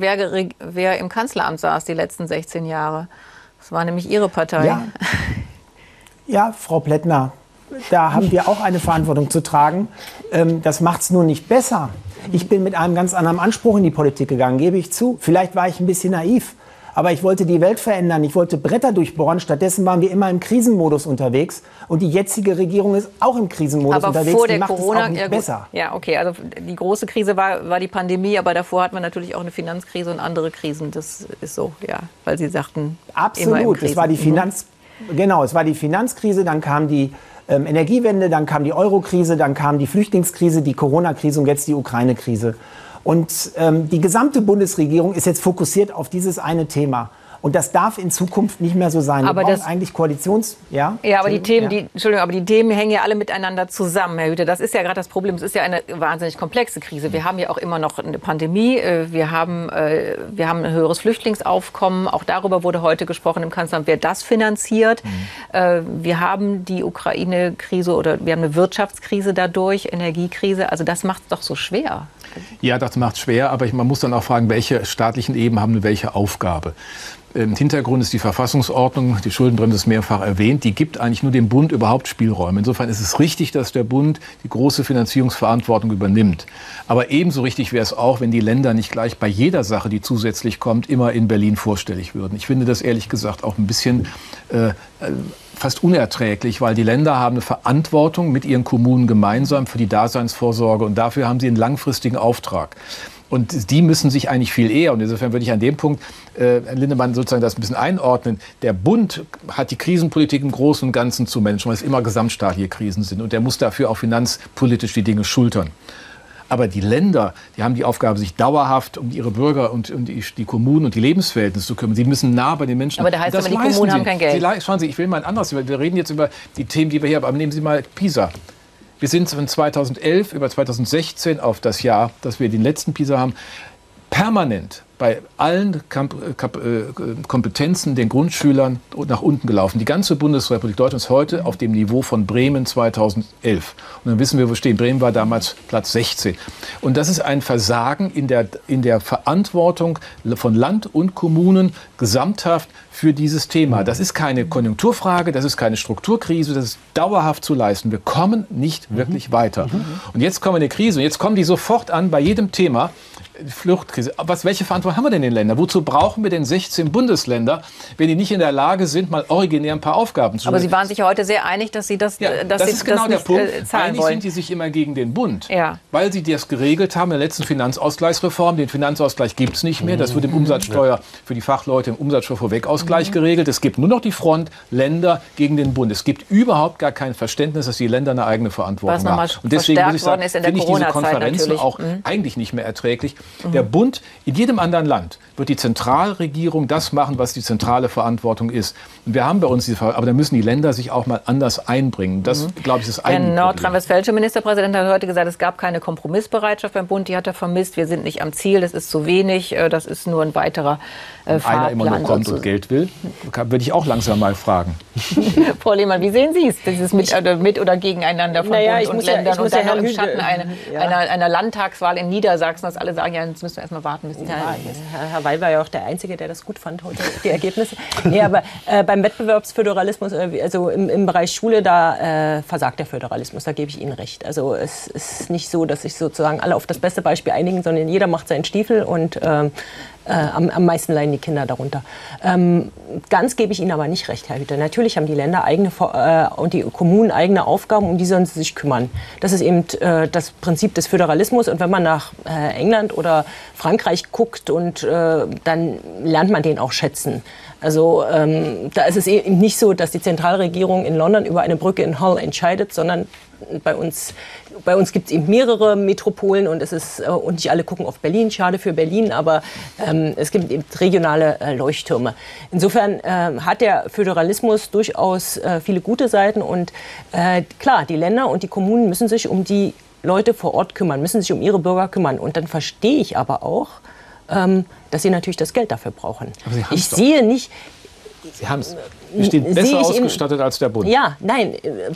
wer im Kanzleramt saß die letzten 16 Jahre. Das war nämlich Ihre Partei.
Ja, Frau Plättner. Da haben wir auch eine Verantwortung zu tragen. Das macht es nur nicht besser. Ich bin mit einem ganz anderen Anspruch in die Politik gegangen, gebe ich zu. Vielleicht war ich ein bisschen naiv, aber ich wollte die Welt verändern. Ich wollte Bretter durchbohren. Stattdessen waren wir immer im Krisenmodus unterwegs. Und die jetzige Regierung ist auch im Krisenmodus unterwegs.
Vor der
die macht
Corona,
es auch nicht besser.
Ja, okay. Also die große Krise war die Pandemie, aber davor hatten wir natürlich auch eine Finanzkrise und andere Krisen. Das ist so, ja, weil Sie sagten,
absolut.
Immer im
Es war die es war die Finanzkrise, dann kam die Energiewende, dann kam die Eurokrise, dann kam die Flüchtlingskrise, die Corona-Krise und jetzt die Ukraine-Krise. Und die gesamte Bundesregierung ist jetzt fokussiert auf dieses eine Thema. Und das darf in Zukunft nicht mehr so sein.
Aber
wir brauchen eigentlich
aber die Themen hängen ja alle miteinander zusammen, Herr Hüter. Das ist ja gerade das Problem. Es ist ja eine wahnsinnig komplexe Krise. Wir haben ja auch immer noch eine Pandemie. Wir haben ein höheres Flüchtlingsaufkommen. Auch darüber wurde heute gesprochen im Kanzleramt, wer das finanziert. Wir haben die Ukraine-Krise oder wir haben eine Wirtschaftskrise dadurch, Energiekrise. Also das macht es doch so schwer.
Ja, das macht es schwer, aber man muss dann auch fragen, welche staatlichen Ebenen haben welche Aufgabe. Im Hintergrund ist die Verfassungsordnung, die Schuldenbremse ist mehrfach erwähnt, die gibt eigentlich nur dem Bund überhaupt Spielräume. Insofern ist es richtig, dass der Bund die große Finanzierungsverantwortung übernimmt. Aber ebenso richtig wäre es auch, wenn die Länder nicht gleich bei jeder Sache, die zusätzlich kommt, immer in Berlin vorstellig würden. Ich finde das ehrlich gesagt auch ein bisschen fast unerträglich, weil die Länder haben eine Verantwortung mit ihren Kommunen gemeinsam für die Daseinsvorsorge und dafür haben sie einen langfristigen Auftrag. Und die müssen sich eigentlich viel eher, und insofern würde ich an dem Punkt, Herr Lindemann, sozusagen das ein bisschen einordnen. Der Bund hat die Krisenpolitik im Großen und Ganzen zu managen, weil es immer gesamtstaatliche Krisen sind. Und der muss dafür auch finanzpolitisch die Dinge schultern. Aber die Länder, die haben die Aufgabe, sich dauerhaft um ihre Bürger und die Kommunen und die Lebensverhältnisse zu kümmern. Sie müssen nah bei den Menschen.
Aber da heißt aber, die Kommunen haben kein Geld.
Schauen Sie, ich will mal ein anderes. Wir reden jetzt über die Themen, die wir hier haben. Aber nehmen Sie mal PISA. Wir sind von 2011 über 2016 auf das Jahr, dass wir den letzten PISA haben, permanent bei allen Kompetenzen den Grundschülern nach unten gelaufen. Die ganze Bundesrepublik Deutschland ist heute auf dem Niveau von Bremen 2011. Und dann wissen wir, wo stehen. Bremen war damals Platz 16. Und das ist ein Versagen in der Verantwortung von Land und Kommunen gesamthaft für dieses Thema. Das ist keine Konjunkturfrage, das ist keine Strukturkrise, das ist dauerhaft zu leisten. Wir kommen nicht wirklich weiter. Und jetzt kommen wir in eine Krise und jetzt kommen die sofort an bei jedem Thema. Fluchtkrise. Welche Verantwortung haben wir denn in den Ländern? Wozu brauchen wir denn 16 Bundesländer, wenn die nicht in der Lage sind, mal originär ein paar Aufgaben zu lösen?
Aber Sie waren sich ja heute sehr einig, dass Sie das,
das ist genau der Punkt. Einig
wollen.
Sind die sich immer gegen den Bund,
ja.
Weil sie das geregelt haben in der letzten Finanzausgleichsreform. Den Finanzausgleich gibt es nicht mehr. Das wird im Umsatzsteuer für die Fachleute im Umsatzsteuervorwegausgleich geregelt. Es gibt nur noch die Front Länder gegen den Bund. Es gibt überhaupt gar kein Verständnis, dass die Länder eine eigene Verantwortung haben. Und deswegen muss ich sagen, finde ich diese Konferenzen auch eigentlich nicht mehr erträglich. Der Bund, in jedem anderen Land wird die Zentralregierung das machen, was die zentrale Verantwortung ist. Und wir haben bei uns diese Verantwortung, aber da müssen die Länder sich auch mal anders einbringen. Das, glaube ich, ist ein Problem.
Der nordrhein-westfälische Ministerpräsident hat heute gesagt, es gab keine Kompromissbereitschaft beim Bund. Die hat er vermisst. Wir sind nicht am Ziel. Das ist zu wenig. Das ist nur ein weiterer Fahrplan.
Einer immer nur kommt und Geld will, würde ich auch langsam mal fragen.
Frau Lehmann, wie sehen Sie es? Dieses mit oder gegeneinander von Bund und Ländern und dann noch im Schatten einer Landtagswahl in Niedersachsen, dass alle sagen, ja, jetzt müssen wir erst mal warten, bis die Wahl ist.
Herr Weil war ja auch der Einzige, der das gut fand heute, die Ergebnisse. Nee, aber beim Wettbewerbsföderalismus, also im Bereich Schule, da versagt der Föderalismus, da gebe ich Ihnen recht. Also es ist nicht so, dass sich sozusagen alle auf das beste Beispiel einigen, sondern jeder macht seinen Stiefel und am meisten leiden die Kinder darunter. Ganz gebe ich Ihnen aber nicht recht, Herr Hüter. Natürlich haben die Länder eigene und die Kommunen eigene Aufgaben, um die sollen sie sich kümmern. Das ist eben das Prinzip des Föderalismus. Und wenn man nach England oder Frankreich guckt, dann lernt man den auch schätzen. Also da ist es eben nicht so, dass die Zentralregierung in London über eine Brücke in Hull entscheidet, sondern bei uns gibt es eben mehrere Metropolen und und nicht alle gucken auf Berlin, schade für Berlin, aber es gibt eben regionale Leuchttürme. Insofern hat der Föderalismus durchaus viele gute Seiten und klar, die Länder und die Kommunen müssen sich um die Leute vor Ort kümmern, müssen sich um ihre Bürger kümmern. Und dann verstehe ich aber auch, dass sie natürlich das Geld dafür brauchen. Ich sehe nicht...
Sie haben es. Wir stehen besser ausgestattet als der Bund.
Ja, nein,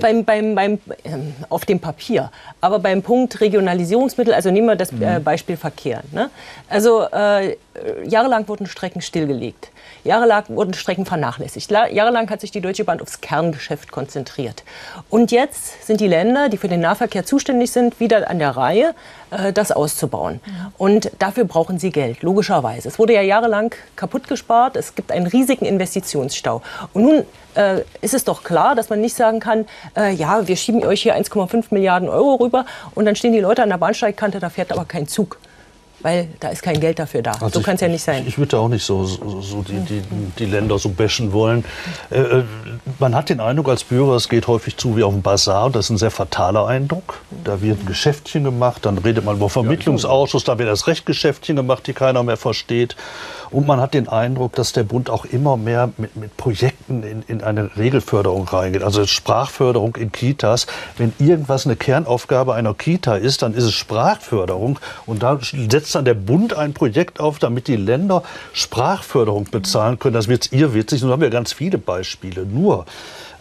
auf dem Papier. Aber beim Punkt Regionalisierungsmittel, also nehmen wir das Beispiel Verkehr. Ne? Also jahrelang wurden Strecken stillgelegt. Jahrelang wurden Strecken vernachlässigt. Jahrelang hat sich die Deutsche Bahn aufs Kerngeschäft konzentriert. Und jetzt sind die Länder, die für den Nahverkehr zuständig sind, wieder an der Reihe, das auszubauen. Und dafür brauchen sie Geld, logischerweise. Es wurde ja jahrelang kaputt gespart. Es gibt einen riesigen Investitionsstau. Und nun ist es doch klar, dass man nicht sagen kann, ja, wir schieben euch hier 1,5 Milliarden Euro rüber und dann stehen die Leute an der Bahnsteigkante, da fährt aber kein Zug. Weil da ist kein Geld dafür da. Also so kann es ja nicht sein.
Ich würde auch nicht so die Länder so bashen wollen. Man hat den Eindruck als Bürger, es geht häufig zu wie auf dem Bazar. Das ist ein sehr fataler Eindruck. Da wird ein Geschäftchen gemacht, dann redet man über Vermittlungsausschuss, da wird das Rechtgeschäftchen gemacht, die keiner mehr versteht. Und man hat den Eindruck, dass der Bund auch immer mehr mit Projekten in eine Regelförderung reingeht. Also Sprachförderung in Kitas. Wenn irgendwas eine Kernaufgabe einer Kita ist, dann ist es Sprachförderung. Und da setzt dann der Bund ein Projekt auf, damit die Länder Sprachförderung bezahlen können. Das wird's irrwitzig. Und da haben wir ganz viele Beispiele. Nur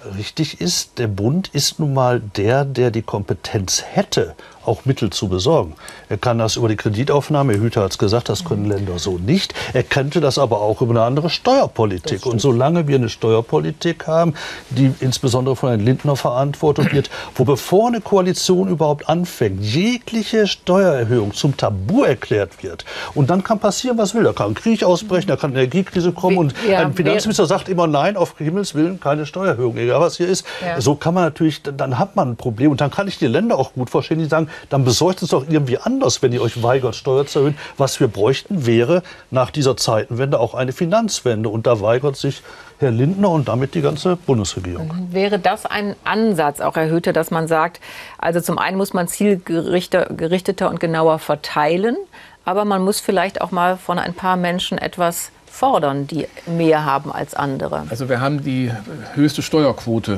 richtig ist, der Bund ist nun mal der die Kompetenz hätte, auch Mittel zu besorgen. Er kann das über die Kreditaufnahme, Herr Hüter hat es gesagt, das können Länder so nicht. Er könnte das aber auch über eine andere Steuerpolitik. Und solange wir eine Steuerpolitik haben, die insbesondere von Herrn Lindner verantwortet wird, wo bevor eine Koalition überhaupt anfängt, jegliche Steuererhöhung zum Tabu erklärt wird. Und dann kann passieren, was will. Da kann ein Krieg ausbrechen, da kann eine Energiekrise kommen und ein Finanzminister sagt immer nein, auf Himmels Willen keine Steuererhöhung, egal was hier ist. Ja. So kann man natürlich, dann hat man ein Problem. Und dann kann ich die Länder auch gut verstehen, die sagen, dann besorgt es doch irgendwie anders, wenn ihr euch weigert, Steuern zu erhöhen. Was wir bräuchten, wäre nach dieser Zeitenwende auch eine Finanzwende. Und da weigert sich Herr Lindner und damit die ganze Bundesregierung.
Wäre das ein Ansatz, auch Herr Hüter, dass man sagt, also zum einen muss man zielgerichteter und genauer verteilen, aber man muss vielleicht auch mal von ein paar Menschen etwas fordern, die mehr haben als andere?
Also wir haben die höchste Steuerquote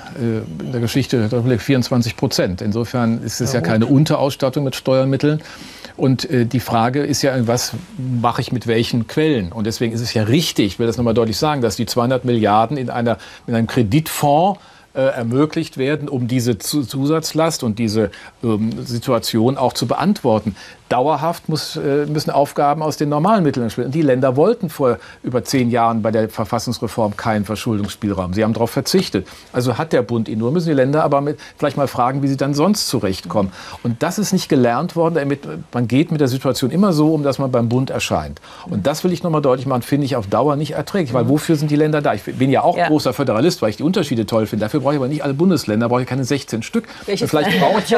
in der Geschichte der Republik, 24%. Insofern ist es ja keine Unterausstattung mit Steuermitteln. Und die Frage ist ja, was mache ich mit welchen Quellen? Und deswegen ist es ja richtig, ich will das nochmal deutlich sagen, dass die 200 Milliarden in einem Kreditfonds ermöglicht werden, um diese Zusatzlast und diese Situation auch zu beantworten. Dauerhaft müssen Aufgaben aus den normalen Mitteln entstehen. Die Länder wollten vor über 10 Jahren bei der Verfassungsreform keinen Verschuldungsspielraum. Sie haben darauf verzichtet. Also hat der Bund ihn nur, müssen die Länder aber vielleicht mal fragen, wie sie dann sonst zurechtkommen. Und das ist nicht gelernt worden. Man geht mit der Situation immer so um, dass man beim Bund erscheint. Und das will ich nochmal deutlich machen, finde ich auf Dauer nicht erträglich. Weil wofür sind die Länder da? Ich bin ja auch großer Föderalist, weil ich die Unterschiede toll finde. Dafür brauche ich aber nicht alle Bundesländer, brauche ich keine 16 Stück. Vielleicht brauche ich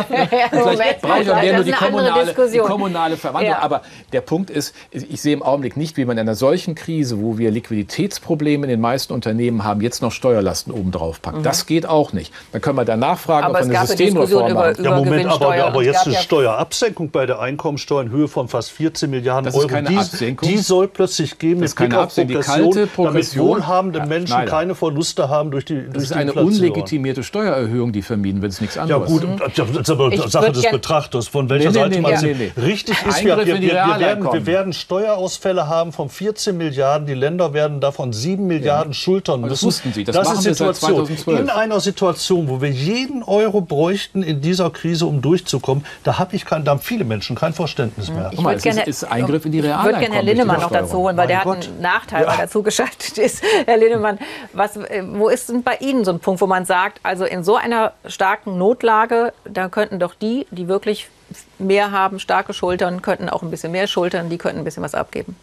mehr nur die kommunale Verwandlung. Ja. Aber der Punkt ist, ich sehe im Augenblick nicht, wie man in einer solchen Krise, wo wir Liquiditätsprobleme in den meisten Unternehmen haben, jetzt noch Steuerlasten obendrauf packt. Das geht auch nicht. Dann können wir danach fragen, ob wir eine Systemreform machen.
Ja, Moment, aber jetzt eine Steuerabsenkung bei der Einkommensteuer in Höhe von fast 14 Milliarden
das
Euro.
Ist keine Absenkung.
Die soll plötzlich geben mit Blick auf Progression, damit wohlhabende Menschen keine Verluste haben durch die Inflation.
Das ist eine unlegitimierte Steuererhöhung, die vermieden wird, ist nichts anderes.
Ja gut, das ist aber Sache des Betrachters, von welcher Seite man sieht. Richtig ist, wir werden Steuerausfälle haben von 14 Milliarden. Die Länder werden davon 7 Milliarden schultern müssen.
Das wussten Sie,
das ist Situation. In einer Situation, wo wir jeden Euro bräuchten in dieser Krise, um durchzukommen, da haben viele Menschen kein Verständnis mehr.
Es ist Eingriff in die Realeinkommen.
Ich würde gerne Herrn Linnemann noch dazu holen, weil der hat einen Nachteil, weil er zugeschaltet ist. Herr Linnemann, wo ist denn bei Ihnen so ein Punkt, wo man sagt, also in so einer starken Notlage, da könnten doch die wirklich mehr haben, starke Schultern, könnten auch ein bisschen mehr schultern, die könnten ein bisschen was abgeben?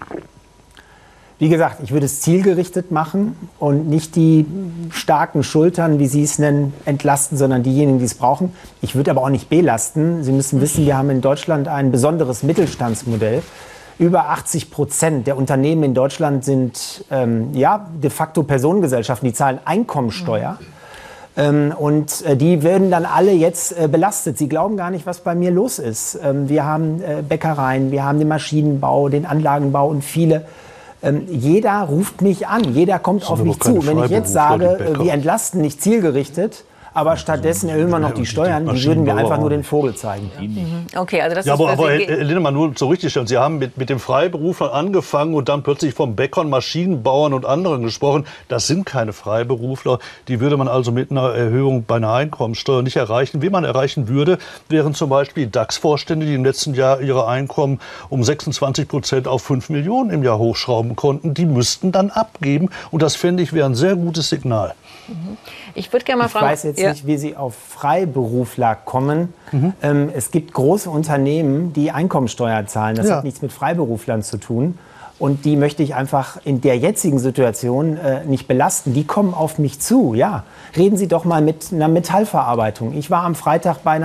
Wie gesagt, ich würde es zielgerichtet machen und nicht die starken Schultern, wie Sie es nennen, entlasten, sondern diejenigen, die es brauchen. Ich würde aber auch nicht belasten. Sie müssen wissen, wir haben in Deutschland ein besonderes Mittelstandsmodell. Über 80% der Unternehmen in Deutschland sind de facto Personengesellschaften, die zahlen Einkommensteuer. Und die werden dann alle jetzt belastet. Sie glauben gar nicht, was bei mir los ist. Wir haben Bäckereien, wir haben den Maschinenbau, den Anlagenbau und viele. Jeder ruft mich an, jeder kommt auf mich zu. Wenn ich jetzt sage, wir entlasten nicht zielgerichtet, aber stattdessen erhöhen wir noch die Steuern, die würden wir einfach nur den Vogel zeigen.
Okay, also das
ja,
ist
aber Herr Linnemann, nur zur Richtigstellung. Sie haben mit dem Freiberuflern angefangen und dann plötzlich vom Bäckern, Maschinenbauern und anderen gesprochen. Das sind keine Freiberufler. Die würde man also mit einer Erhöhung bei einer Einkommensteuer nicht erreichen. Wie man erreichen würde, wären zum Beispiel DAX-Vorstände, die im letzten Jahr ihre Einkommen um 26% auf 5 Millionen im Jahr hochschrauben konnten. Die müssten dann abgeben. Und das fände ich wäre ein sehr gutes Signal.
Ich würde gerne mal fragen.
Ich weiß jetzt nicht, wie Sie auf Freiberufler kommen. Es gibt große Unternehmen, die Einkommensteuer zahlen. Das hat nichts mit Freiberuflern zu tun. Und die möchte ich einfach in der jetzigen Situation nicht belasten. Die kommen auf mich zu. Ja, reden Sie doch mal mit einer Metallverarbeitung. Ich war am Freitag bei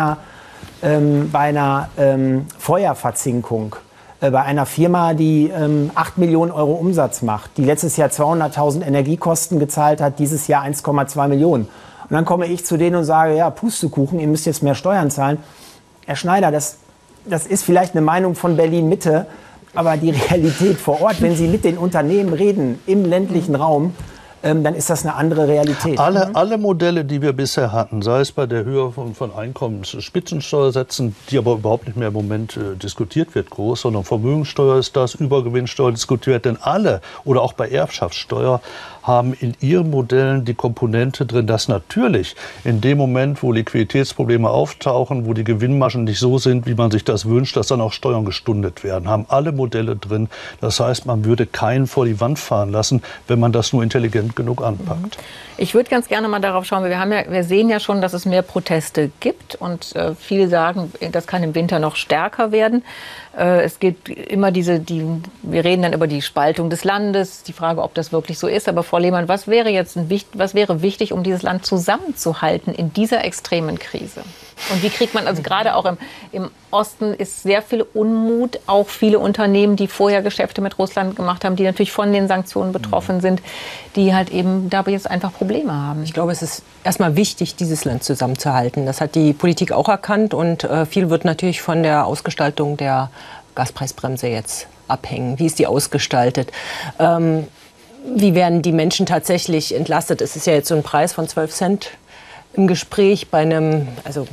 einer Feuerverzinkung. Bei einer Firma, die 8 Millionen Euro Umsatz macht, die letztes Jahr 200.000 Energiekosten gezahlt hat, dieses Jahr 1,2 Millionen. Und dann komme ich zu denen und sage, ja, Pustekuchen, ihr müsst jetzt mehr Steuern zahlen. Herr Schneider, das ist vielleicht eine Meinung von Berlin-Mitte, aber die Realität vor Ort, wenn Sie mit den Unternehmen reden, im ländlichen Raum, dann ist das eine andere Realität.
Alle Modelle, die wir bisher hatten, sei es bei der Höhe von Einkommensspitzensteuersätzen, die aber überhaupt nicht mehr im Moment diskutiert wird, groß, sondern Vermögensteuer ist das, Übergewinnsteuer diskutiert, denn alle, oder auch bei Erbschaftssteuer, haben in ihren Modellen die Komponente drin, dass natürlich in dem Moment, wo Liquiditätsprobleme auftauchen, wo die Gewinnmargen nicht so sind, wie man sich das wünscht, dass dann auch Steuern gestundet werden, haben alle Modelle drin. Das heißt, man würde keinen vor die Wand fahren lassen, wenn man das nur intelligent genug anpackt.
Ich würde ganz gerne mal darauf schauen. Wir sehen ja schon, dass es mehr Proteste gibt und viele sagen, das kann im Winter noch stärker werden. Es gibt immer wir reden dann über die Spaltung des Landes, die Frage, ob das wirklich so ist. Aber Frau Lehmann, was wäre wichtig, um dieses Land zusammenzuhalten in dieser extremen Krise? Und wie kriegt man, also gerade auch im Osten ist sehr viel Unmut, auch viele Unternehmen, die vorher Geschäfte mit Russland gemacht haben, die natürlich von den Sanktionen betroffen sind, die halt eben da jetzt einfach Probleme haben.
Ich glaube, es ist erstmal wichtig, dieses Land zusammenzuhalten. Das hat die Politik auch erkannt und viel wird natürlich von der Ausgestaltung der Gaspreisbremse jetzt abhängen. Wie ist die ausgestaltet? Wie werden die Menschen tatsächlich entlastet? Es ist ja jetzt so ein Preis von 12 Cent im Gespräch bei einem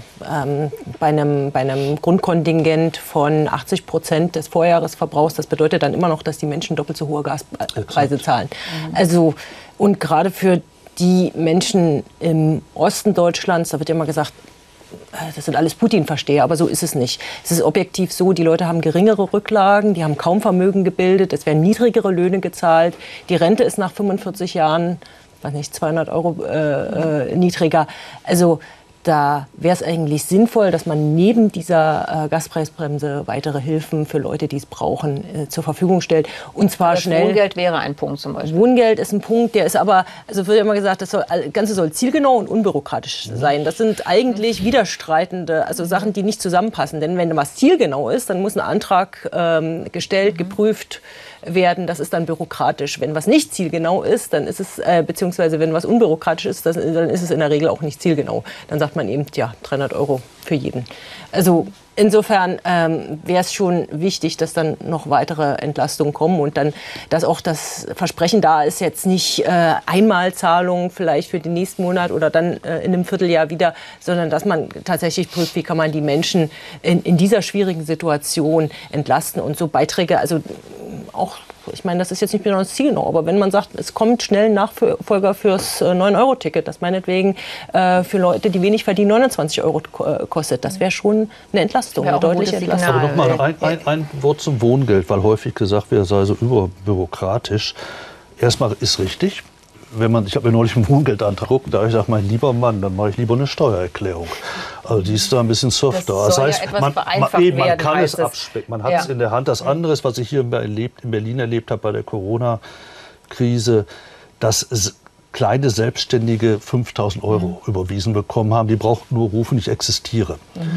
Grundkontingent von 80% des Vorjahresverbrauchs. Das bedeutet dann immer noch, dass die Menschen doppelt so hohe Gaspreise zahlen. Also, und gerade für die Menschen im Osten Deutschlands, da wird ja immer gesagt, das sind alles Putin-Versteher, aber so ist es nicht. Es ist objektiv so, die Leute haben geringere Rücklagen, die haben kaum Vermögen gebildet, es werden niedrigere Löhne gezahlt, die Rente ist nach 45 Jahren, weiß nicht, 200 Euro niedriger. Also da wäre es eigentlich sinnvoll, dass man neben dieser Gaspreisbremse weitere Hilfen für Leute, die es brauchen, zur Verfügung stellt. Und zwar
das
schnell.
Wohngeld wäre ein Punkt zum Beispiel.
Wohngeld ist ein Punkt, der ist aber, also wird ja immer gesagt, das Ganze soll zielgenau und unbürokratisch sein. Das sind eigentlich widerstreitende, also Sachen, die nicht zusammenpassen. Denn wenn was zielgenau ist, dann muss ein Antrag gestellt, geprüft werden. Das ist dann bürokratisch. Wenn was nicht zielgenau ist, dann ist es, beziehungsweise wenn was unbürokratisch ist, dann ist es in der Regel auch nicht zielgenau. Dann sagt man eben, ja, 300 Euro für jeden. Also insofern wäre es schon wichtig, dass dann noch weitere Entlastungen kommen und dann, dass auch das Versprechen da ist, jetzt nicht Einmalzahlungen vielleicht für den nächsten Monat oder dann in einem Vierteljahr wieder, sondern dass man tatsächlich prüft, wie kann man die Menschen in dieser schwierigen Situation entlasten und so Beiträge, also auch, ich meine, das ist jetzt nicht besonders zielgenau, aber wenn man sagt, es kommt schnell ein Nachfolger fürs 9-Euro-Ticket, das meinetwegen für Leute, die wenig verdienen, 29 Euro kostet, das wäre schon eine Entlastung, eine deutliche Entlastung.
Aber nochmal ein Wort zum Wohngeld, weil häufig gesagt wird, es sei so überbürokratisch. Erstmal ist richtig. Ich habe mir neulich einen Wohngeldantrag geguckt, da habe ich gesagt, mein lieber Mann, dann mache ich lieber eine Steuererklärung. Also die ist da ein bisschen softer.
Das heißt, man
kann es abspecken, man hat es in der Hand. Das andere ist, was ich hier in Berlin erlebt habe bei der Corona-Krise, dass kleine Selbstständige 5.000 Euro überwiesen bekommen haben. Die brauchten nur rufen, ich existiere.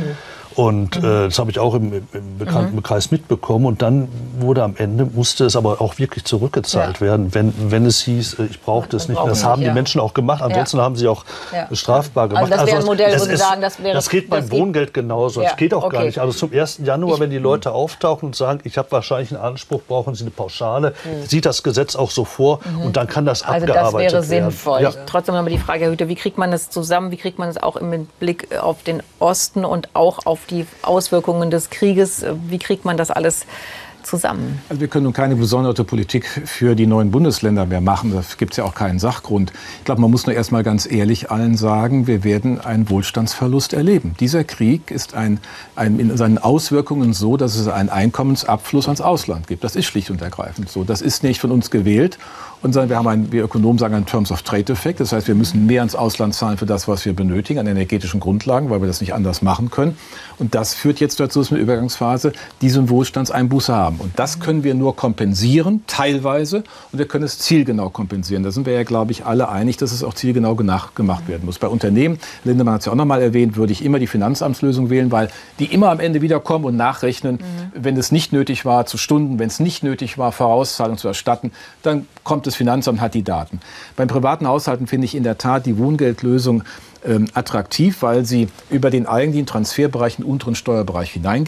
Und das habe ich auch im Bekanntenkreis mitbekommen. Und dann musste es aber auch wirklich zurückgezahlt werden, wenn es hieß, ich brauche das nicht. Das haben die Menschen auch gemacht. Ansonsten haben sie auch strafbar gemacht.
Also das wäre ein Modell, wo Sie sagen,
das geht beim Wohngeld genauso. Das geht auch gar nicht. Also zum 1. Januar, wenn die Leute auftauchen und sagen, ich habe wahrscheinlich einen Anspruch, brauchen sie eine Pauschale, sieht das Gesetz auch so vor und dann kann das abgearbeitet werden.
Also das wäre sinnvoll. Ja. Trotzdem nochmal die Frage, Herr Hüter, wie kriegt man das zusammen? Wie kriegt man das auch im Blick auf den Osten und auch auf die Auswirkungen des Krieges? Wie kriegt man das alles zusammen?
Also wir können nun keine besondere Politik für die neuen Bundesländer mehr machen. Da gibt es ja auch keinen Sachgrund. Ich glaube, man muss nur erst mal ganz ehrlich allen sagen, wir werden einen Wohlstandsverlust erleben. Dieser Krieg ist in seinen Auswirkungen so, dass es einen Einkommensabfluss ans Ausland gibt. Das ist schlicht und ergreifend so. Das ist nicht von uns gewählt. Und wir Ökonomen sagen einen Terms-of-Trade-Effekt. Das heißt, wir müssen mehr ins Ausland zahlen für das, was wir benötigen, an energetischen Grundlagen, weil wir das nicht anders machen können. Und das führt jetzt dazu, dass wir in der Übergangsphase diesen Wohlstandseinbuße haben. Und das können wir nur kompensieren, teilweise. Und wir können es zielgenau kompensieren. Da sind wir ja, glaube ich, alle einig, dass es auch zielgenau gemacht werden muss. Bei Unternehmen, Lindemann hat es ja auch noch mal erwähnt, würde ich immer die Finanzamtslösung wählen, weil die immer am Ende wiederkommen und nachrechnen, wenn es nicht nötig war, zu Stunden, wenn es nicht nötig war, Vorauszahlungen zu erstatten, dann kommt das Finanzamt, hat die Daten. Beim privaten Haushalten finde ich in der Tat die Wohngeldlösung attraktiv, weil sie über den eigentlichen Transferbereich in den unteren Steuerbereich hineingeht.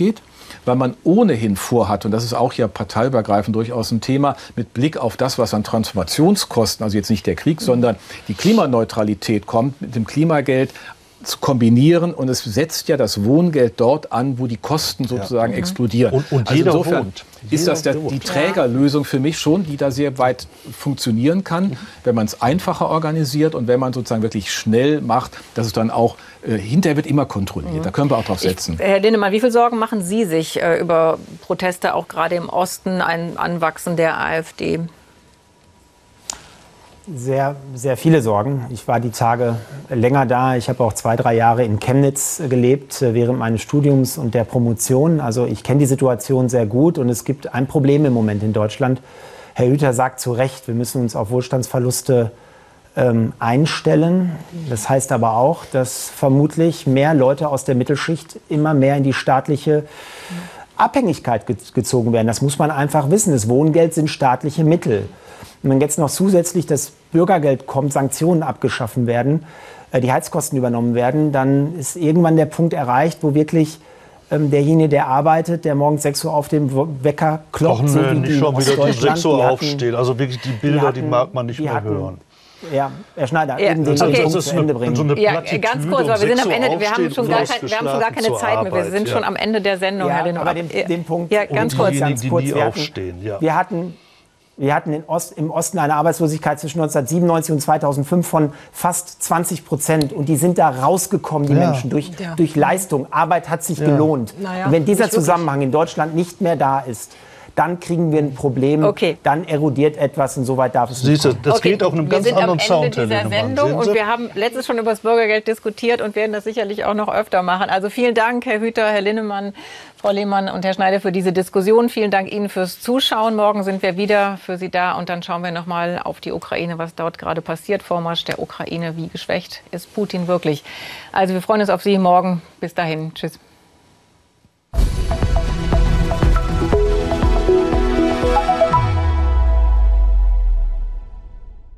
weil man ohnehin vorhat, und das ist auch ja parteiübergreifend durchaus ein Thema, mit Blick auf das, was an Transformationskosten, also jetzt nicht der Krieg, sondern die Klimaneutralität kommt, mit dem Klimageld zu kombinieren, und es setzt ja das Wohngeld dort an, wo die Kosten sozusagen explodieren.
Und
also
jeder
insofern
wohnt.
ist das die Trägerlösung für mich schon, die da sehr weit funktionieren kann, wenn man es einfacher organisiert und wenn man sozusagen wirklich schnell macht, dass es dann auch, hinterher wird immer kontrolliert. Da können wir auch drauf setzen.
Herr Linnemann, wie viel Sorgen machen Sie sich über Proteste, auch gerade im Osten, ein Anwachsen der AfD?
Sehr, sehr viele Sorgen. Ich war die Tage länger da. Ich habe auch 2, 3 Jahre in Chemnitz gelebt während meines Studiums und der Promotion. Also ich kenne die Situation sehr gut, und es gibt ein Problem im Moment in Deutschland. Herr Hüter sagt zu Recht, wir müssen uns auf Wohlstandsverluste einstellen. Das heißt aber auch, dass vermutlich mehr Leute aus der Mittelschicht immer mehr in die staatliche Abhängigkeit gezogen werden. Das muss man einfach wissen. Das Wohngeld sind staatliche Mittel. Und wenn jetzt noch zusätzlich das Bürgergeld kommt, Sanktionen abgeschaffen werden, die Heizkosten übernommen werden, dann ist irgendwann der Punkt erreicht, wo wirklich derjenige, der arbeitet, der morgens 6 Uhr auf dem Wecker klopft, so wie
nicht schon wieder um 6 Uhr aufstehen. Also wirklich die Bilder, die mag man nicht mehr hören.
Ja, Herr Schneider,
Ja,
eben den
okay.
Punkt zu Ende bringen.
So eine
Ja,
Plattitüde,
ganz kurz,
um
weil wir sind
6
am
Uhr
Ende, wir haben schon gar keine
zur
Zeit mehr. Wir sind schon am Ende der Sendung, Herr
Ja,
Linnemann.
aber den Punkt,
Ja, ganz kurz.
diejenigen, die nie
Wir hatten-
aufstehen. Ja.
Wir hatten im Osten eine Arbeitslosigkeit zwischen 1997 und 2005 von fast 20%. Und die sind da rausgekommen, die Menschen, durch Leistung. Arbeit hat sich gelohnt.
Naja,
und wenn dieser
nicht wirklich.
Zusammenhang in Deutschland nicht mehr da ist, dann kriegen wir ein Problem,
Okay.
dann erodiert etwas, und so weit darf es nicht
Siehst du,
kommen.
das geht auf einem ganz anderen
Wir
Sound,
sind am
Herr
Ende dieser
Linnemann.
Sendung,
Sehen
und
Sie?
wir haben letztens schon über das Bürgergeld diskutiert und werden das sicherlich auch noch öfter machen. Also vielen Dank, Herr Hüter, Herr Linnemann, Frau Lehmann und Herr Schneider, für diese Diskussion. Vielen Dank Ihnen fürs Zuschauen. Morgen sind wir wieder für Sie da, und dann schauen wir noch mal auf die Ukraine, was dort gerade passiert. Vormarsch der Ukraine, wie geschwächt ist Putin wirklich. Also wir freuen uns auf Sie morgen. Bis dahin. Tschüss.